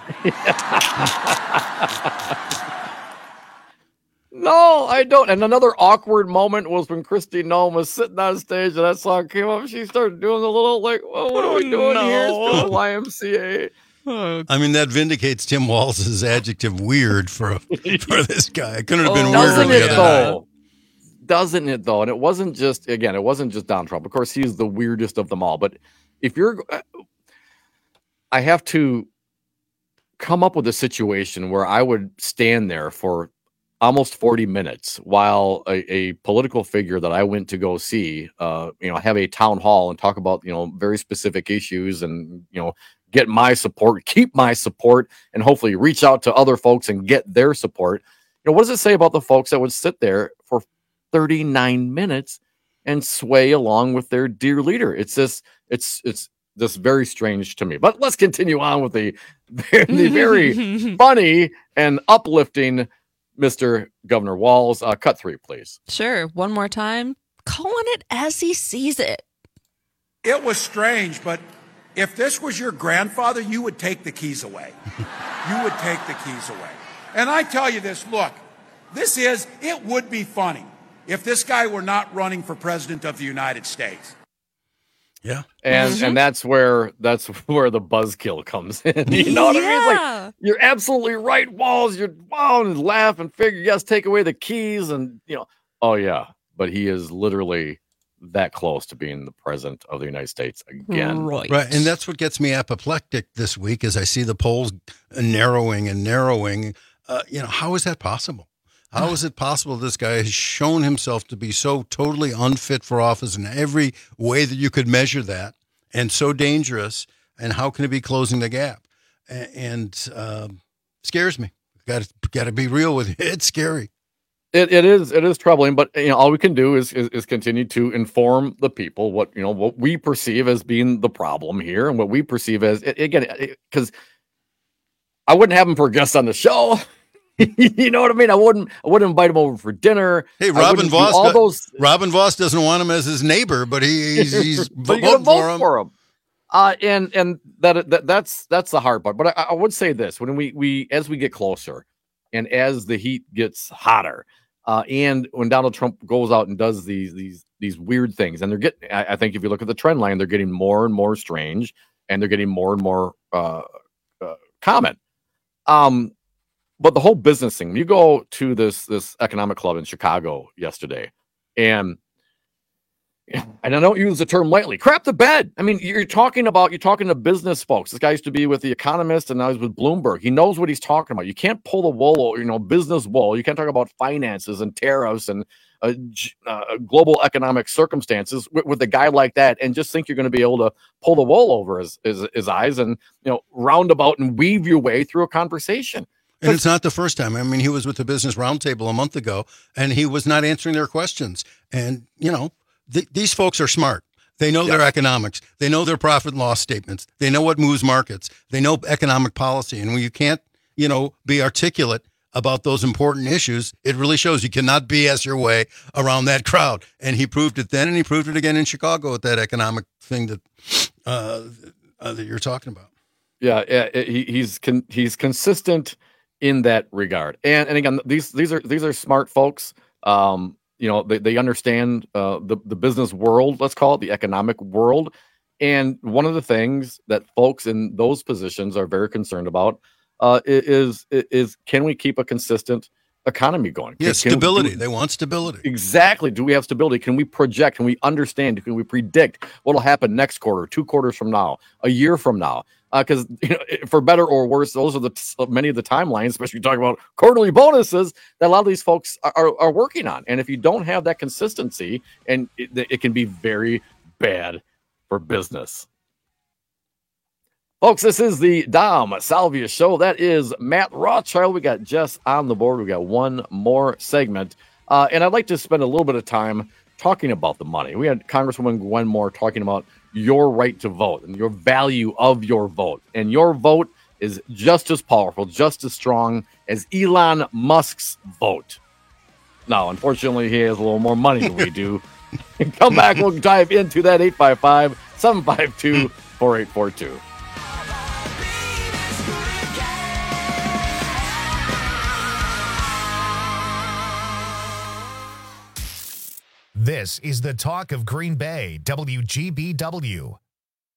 No, I don't. And another awkward moment was when Kristi Noem was sitting on stage and that song came up. She started doing a little like, well, what are we doing here? It's no. doing Y M C A. I mean, that vindicates Tim Walz's adjective weird for a, for this guy. It couldn't have been Oh, weirder doesn't the it other though? night. Doesn't it though? And it wasn't just again, it wasn't just Donald Trump. Of course, he's the weirdest of them all. But if you're, I have to come up with a situation where I would stand there for almost forty minutes while a, a political figure that I went to go see, uh, you know, have a town hall and talk about, you know, very specific issues and, you know, get my support, keep my support, and hopefully reach out to other folks and get their support. You know, what does it say about the folks that would sit there for thirty-nine minutes and sway along with their dear leader? It's this, it's, it's this very strange to me. But let's continue on with the, the very funny and uplifting Mister Governor Walz. Uh, cut three, please. Sure. One more time. Calling it as he sees it. It was strange, but if this was your grandfather, you would take the keys away. You would take the keys away. And I tell you this, look, this is, it would be funny if this guy were not running for president of the United States. Yeah. And Mhm. and that's where that's where the buzzkill comes in. You know what I mean? It's Yeah. like, you're absolutely right, Walz. You're wow, and laugh and figure, yes, take away the keys, and you know, oh yeah. But he is literally that close to being the president of the United States again. Right. Right. And that's what gets me apoplectic this week as I see the polls narrowing and narrowing. Uh, you know, how is that possible? How is it possible this guy has shown himself to be so totally unfit for office in every way that you could measure that, and so dangerous? And how can it be closing the gap? A- And uh, scares me. Got to got to be real with you. It's scary. It it is it is troubling, but you know, all we can do is, is is continue to inform the people what you know what we perceive as being the problem here, and what we perceive as again, because I wouldn't have him for a guest on the show. You know what I mean? I wouldn't. I wouldn't invite him over for dinner. Hey, I Robin wouldn't do Voss. all those. Robin Voss doesn't want him as his neighbor, but he, he's, he's But you voting gotta vote for him. for him. Uh, and and that, that that's that's the hard part. But I, I would say this: when we we as we get closer, and as the heat gets hotter, uh, and when Donald Trump goes out and does these these these weird things, and they're getting, I, I think if you look at the trend line, they're getting more and more strange, and they're getting more and more uh, uh, common. Um. But the whole business thing, you go to this this economic club in Chicago yesterday, and and I don't use the term lightly, crap the bed. I mean, you're talking about, you're talking to business folks. This guy used to be with The Economist, and now he's with Bloomberg. He knows what he's talking about. You can't pull the wool, you know, business wool. You can't talk about finances and tariffs and uh, g- uh, global economic circumstances with, with a guy like that, and just think you're going to be able to pull the wool over his, his his eyes and, you know, roundabout and weave your way through a conversation. And it's not the first time. I mean, he was with the Business Roundtable a month ago, and he was not answering their questions. And, you know, th- these folks are smart. They know their economics. They know their profit and loss statements. They know what moves markets. They know economic policy. And when you can't, you know, be articulate about those important issues, it really shows you cannot B S your way around that crowd. And he proved it then, and he proved it again in Chicago with that economic thing that uh, uh, that you're talking about. Yeah, yeah, he, he's con- he's consistent in that regard. And and again, these these are these are smart folks. Um, you know, they, they understand uh, the, the business world, let's call it, the economic world. And one of the things that folks in those positions are very concerned about uh, is, is can we keep a consistent economy going? Yeah, Can- can- stability. do- They want stability. Exactly. Do we have stability? Can we project? Can we understand? Can we predict what will happen next quarter, two quarters from now, a year from now? Because uh, you know, for better or worse, those are the t- many of the timelines, especially talking about quarterly bonuses, that a lot of these folks are, are, are working on. And if you don't have that consistency, and it, it can be very bad for business. Folks, this is the Dom Salvia Show. That is Matt Rothschild. We got Jess on the board. We got one more segment. Uh, and I'd like to spend a little bit of time talking about the money. We had Congresswoman Gwen Moore talking about your right to vote and your value of your vote. And your vote is just as powerful, just as strong as Elon Musk's vote. Now, unfortunately, he has a little more money than we do. Come back. We'll dive into that. Eight five five, seven five two, four eight four two. This is the talk of Green Bay, W G B W.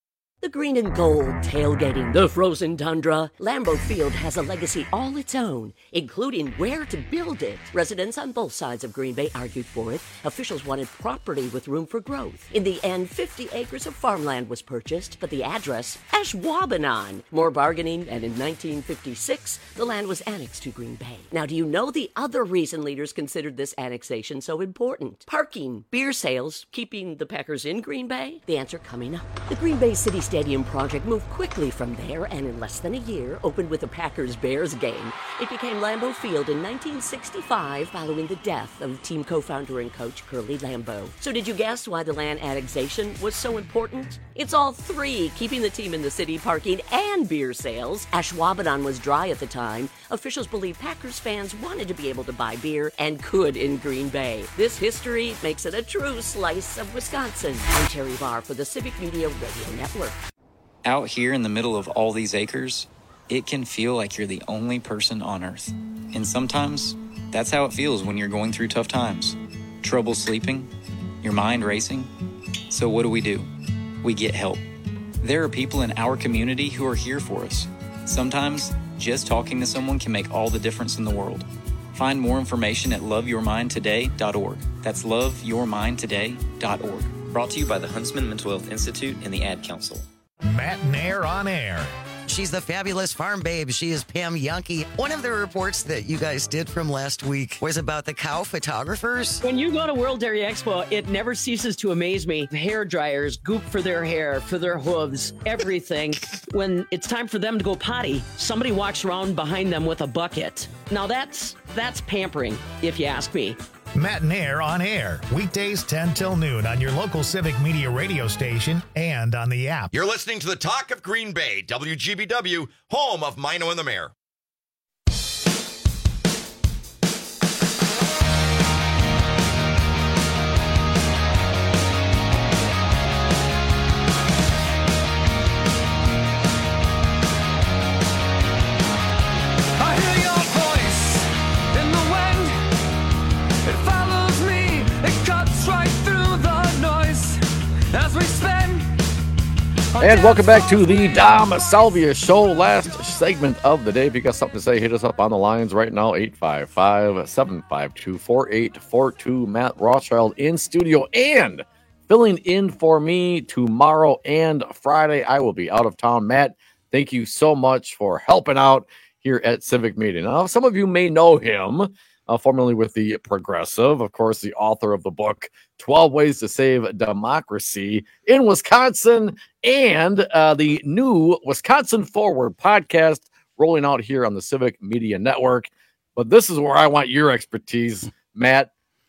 The green and gold tailgating the frozen tundra. Lambeau Field has a legacy all its own, including where to build it. Residents on both sides of Green Bay argued for it. Officials wanted property with room for growth. In the end, fifty acres of farmland was purchased, but the address, Ashwaubenon. More bargaining, and in nineteen fifty-six, the land was annexed to Green Bay. Now, do you know the other reason leaders considered this annexation so important? Parking, beer sales, keeping the Packers in Green Bay? The answer coming up. The Green Bay City Stadium project moved quickly from there and in less than a year opened with a Packers-Bears game. It became Lambeau Field in nineteen sixty-five following the death of team co-founder and coach Curly Lambeau. So did you guess why the land annexation was so important? It's all three, keeping the team in the city, parking, and beer sales. Ashwaubenon was dry at the time. Officials believe Packers fans wanted to be able to buy beer and could in Green Bay. This history makes it a true slice of Wisconsin. I'm Terry Barr for the Civic Media Radio Network. Out here in the middle of all these acres, it can feel like you're the only person on Earth. And sometimes, that's how it feels when you're going through tough times. Trouble sleeping, your mind racing. So what do we do? We get help. There are people in our community who are here for us. Sometimes, just talking to someone can make all the difference in the world. Find more information at love your mind today dot org. That's love your mind today dot org. Brought to you by the Huntsman Mental Health Institute and the Ad Council. Matt Nair on air. She's the fabulous farm babe. She is Pam Yankee. One of the reports that you guys did from last week was about the cow photographers. When you go to World Dairy Expo, it never ceases to amaze me. Hair dryers, goop for their hair, for their hooves, everything. When it's time for them to go potty, somebody walks around behind them with a bucket. Now that's that's pampering, if you ask me. Matt Nair on air, weekdays ten till noon on your local Civic Media radio station and on the app. You're listening to the Talk of Green Bay, W G B W, home of Mino and the Mayor. And welcome back to the Dom Salvia Show, last segment of the day. If you got something to say, hit us up on the lines right now, eight five five, seven five two, four eight four two. Matt Rothschild in studio and filling in for me tomorrow and Friday. I will be out of town. Matt, thank you so much for helping out here at Civic Media. Now, some of you may know him, uh, formerly with the Progressive, of course, the author of the book, twelve Ways to Save Democracy in Wisconsin, and uh, the new Wisconsin Forward podcast rolling out here on the Civic Media Network. But this is where I want your expertise, Matt.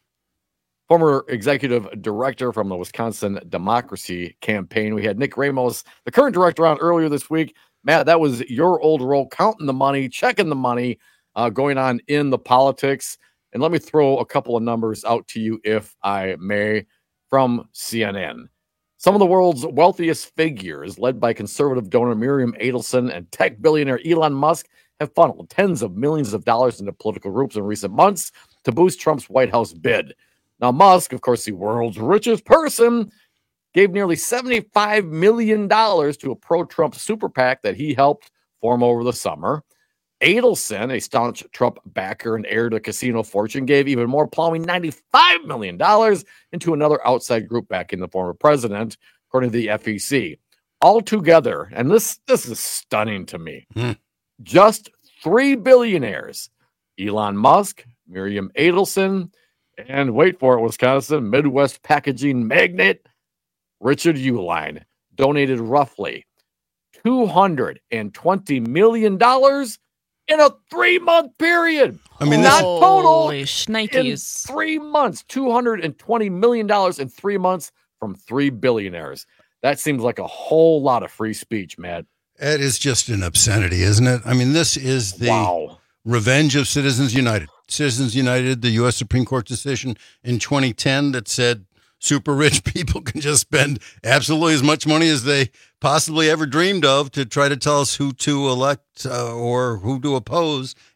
Former executive director from the Wisconsin Democracy Campaign. We had Nick Ramos, the current director, on earlier this week. Matt, that was your old role, counting the money, checking the money uh, going on in the politics. And let me throw a couple of numbers out to you, if I may, from C N N. Some of the world's wealthiest figures, led by conservative donor Miriam Adelson and tech billionaire Elon Musk, have funneled tens of millions of dollars into political groups in recent months to boost Trump's White House bid. Now, Musk, of course, the world's richest person, gave nearly seventy-five million dollars to a pro-Trump super PAC that he helped form over the summer. Adelson, a staunch Trump backer and heir to casino fortune, gave even more, plowing ninety-five million dollars into another outside group backing the former president, according to the F E C. Altogether, and this, this is stunning to me, mm. just three billionaires, Elon Musk, Miriam Adelson, and wait for it, Wisconsin, Midwest packaging magnate Richard Uihlein, donated roughly two hundred twenty million dollars in a three-month period. I mean, not total. Holy shnikes. In three months, two hundred twenty million dollars in three months from three billionaires. That seems like a whole lot of free speech, Matt. It is just an obscenity, isn't it? I mean, this is the wow. revenge of Citizens United. Citizens United, the U S Supreme Court decision in twenty ten that said super rich people can just spend absolutely as much money as they possibly ever dreamed of to try to tell us who to elect uh, or who to oppose.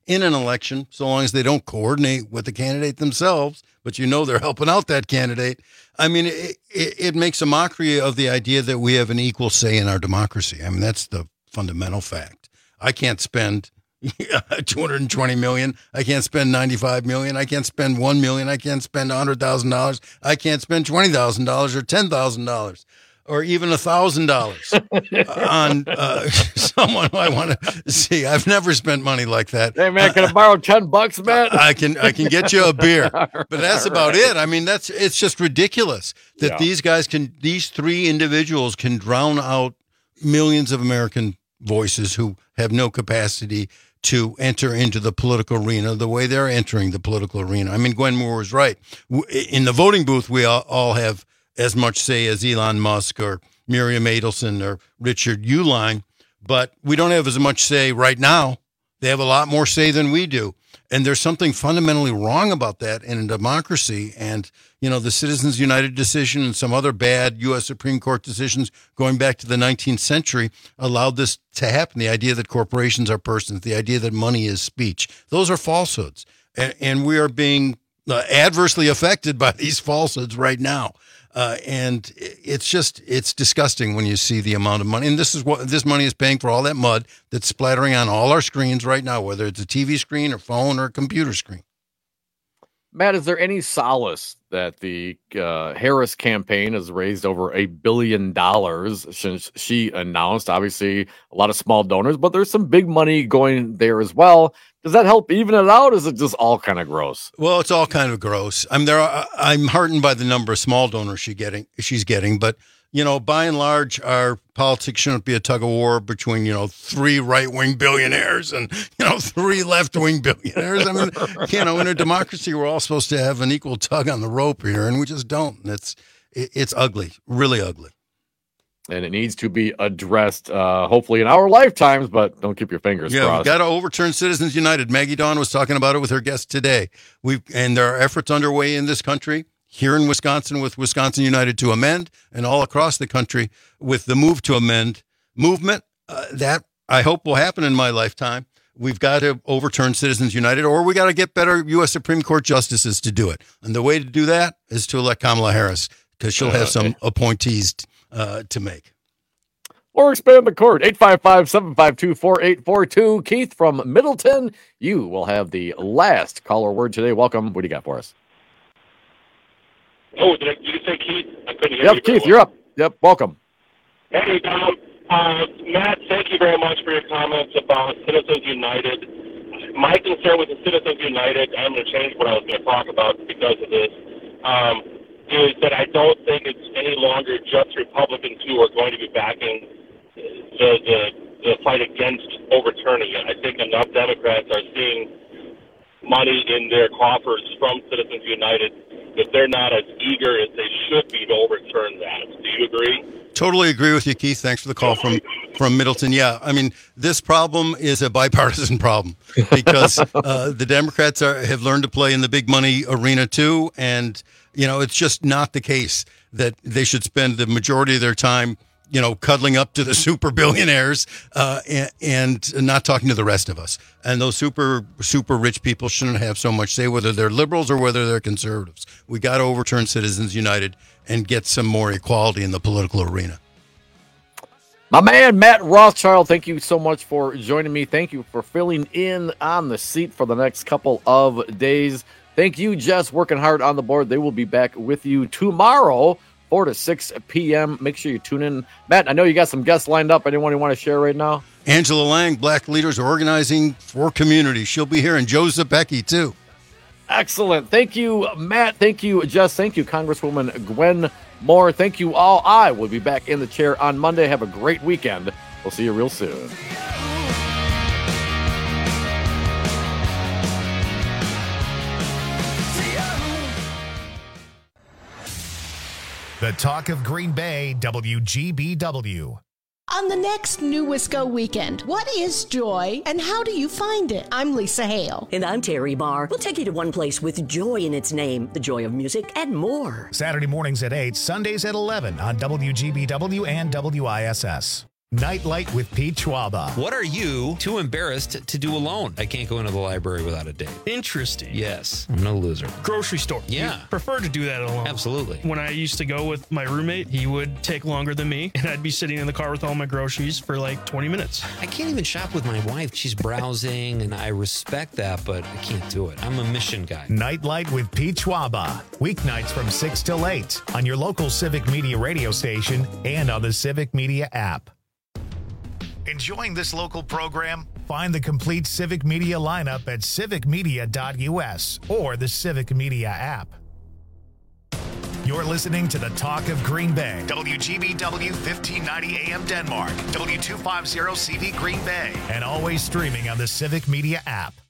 in an election, so long as they don't coordinate with the candidate themselves, but you know they're helping out that candidate. I mean, it, it, it makes a mockery of the idea that we have an equal say in our democracy. I mean, that's the fundamental fact. I can't spend two hundred twenty million dollars. I can't spend ninety-five million dollars. I can't spend one million dollars. I can't spend one hundred thousand dollars. I can't spend twenty thousand dollars or ten thousand dollars or even one thousand dollars on uh, someone who I want to see. I've never spent money like that. Hey, man, can I borrow ten bucks, man? I can I can get you a beer, but that's about right. it. I mean, that's it's just ridiculous that yeah. these guys can, these three individuals can drown out millions of American voices who have no capacity to enter into the political arena the way they're entering the political arena. I mean, Gwen Moore was right. In the voting booth, we all, all have as much say as Elon Musk or Miriam Adelson or Richard Uihlein, but we don't have as much say right now. They have a lot more say than we do. And there's something fundamentally wrong about that in a democracy. And, you know, the Citizens United decision and some other bad U S Supreme Court decisions going back to the nineteenth century allowed this to happen. The idea that corporations are persons, the idea that money is speech, those are falsehoods. And, and we are being uh, adversely affected by these falsehoods right now. Uh, and it's just, it's disgusting when you see the amount of money. And this is what this money is paying for all that mud that's splattering on all our screens right now, whether it's a T V screen or phone or a computer screen. Matt, is there any solace that the uh, Harris campaign has raised over a billion dollars since she announced? Obviously, a lot of small donors, but there's some big money going there as well. Does that help even it out? Or is it just all kind of gross? Well, it's all kind of gross. I'm there. I'm heartened by the number of small donors she getting. She's getting, but you know, by and large, our politics shouldn't be a tug of war between you know three right wing billionaires and you know three left wing billionaires. I mean, you know, in a democracy, we're all supposed to have an equal tug on the rope here, and we just don't. And it's it's ugly, really ugly. And it needs to be addressed, uh, hopefully in our lifetimes, but don't keep your fingers yeah, crossed. Yeah, we've got to overturn Citizens United. Maggie Dawn was talking about it with her guest today. We've And there are efforts underway in this country, here in Wisconsin with Wisconsin United to Amend, and all across the country with the Move to Amend movement. Uh, that, I hope, will happen in my lifetime. We've got to overturn Citizens United, or we got to get better U S Supreme Court justices to do it. And the way to do that is to elect Kamala Harris, because she'll have some appointees uh, to make. Or expand the court. eight five five, seven five two, four eight four two. Keith from Middleton, you will have the last caller word today. Welcome. What do you got for us? Oh, did, I, did you say Keith? I couldn't hear yep, you. Yep, Keith, you're up. Yep, welcome. Hey, Dom. Uh, Matt, thank you very much for your comments about Citizens United. My concern with the Citizens United, I'm going to change what I was going to talk about because of this, um, is that I don't think it's any longer just Republicans who are going to be backing the, the, the fight against overturning it. I think enough Democrats are seeing money in their coffers from Citizens United that they're not as eager as they should be to overturn that. Do you agree? Totally agree with you, Keith. Thanks for the call from, from Middleton. Yeah, I mean, this problem is a bipartisan problem because uh, the Democrats are, have learned to play in the big money arena too, and you know, it's just not the case that they should spend the majority of their time, you know, cuddling up to the super billionaires uh, and, and not talking to the rest of us. And those super, super rich people shouldn't have so much say, whether they're liberals or whether they're conservatives. We got to overturn Citizens United and get some more equality in the political arena. My man, Matt Rothschild, thank you so much for joining me. Thank you for filling in on the seat for the next couple of days. Thank you, Jess, working hard on the board. They will be back with you tomorrow, four to six p.m. Make sure you tune in. Matt, I know you got some guests lined up. Anyone you want to share right now? Angela Lang, Black Leaders Organizing for Community. She'll be here, and Joe Zepecki, too. Excellent. Thank you, Matt. Thank you, Jess. Thank you, Congresswoman Gwen Moore. Thank you all. I will be back in the chair on Monday. Have a great weekend. We'll see you real soon. The talk of Green Bay, W G B W. On the next New Wisco weekend, what is joy and how do you find it? I'm Lisa Hale. And I'm Terry Barr. We'll take you to one place with joy in its name, the joy of music and more. Saturday mornings at eight, Sundays at eleven on W G B W and W I S S. Nightlight with Pete Schwaba. What are you too embarrassed to do alone? I can't go into the library without a date. Interesting. Yes, I'm no loser. Grocery store. Yeah. You prefer to do that alone. Absolutely. When I used to go with my roommate, he would take longer than me, and I'd be sitting in the car with all my groceries for like twenty minutes. I can't even shop with my wife. She's browsing, and I respect that, but I can't do it. I'm a mission guy. Nightlight with Pete Schwaba. Weeknights from six till eight on your local Civic Media radio station and on the Civic Media app. Enjoying this local program? Find the complete Civic Media lineup at civic media dot u s or the Civic Media app. You're listening to the Talk of Green Bay. W G B W fifteen ninety A M Denmark. W two fifty C V Green Bay. And always streaming on the Civic Media app.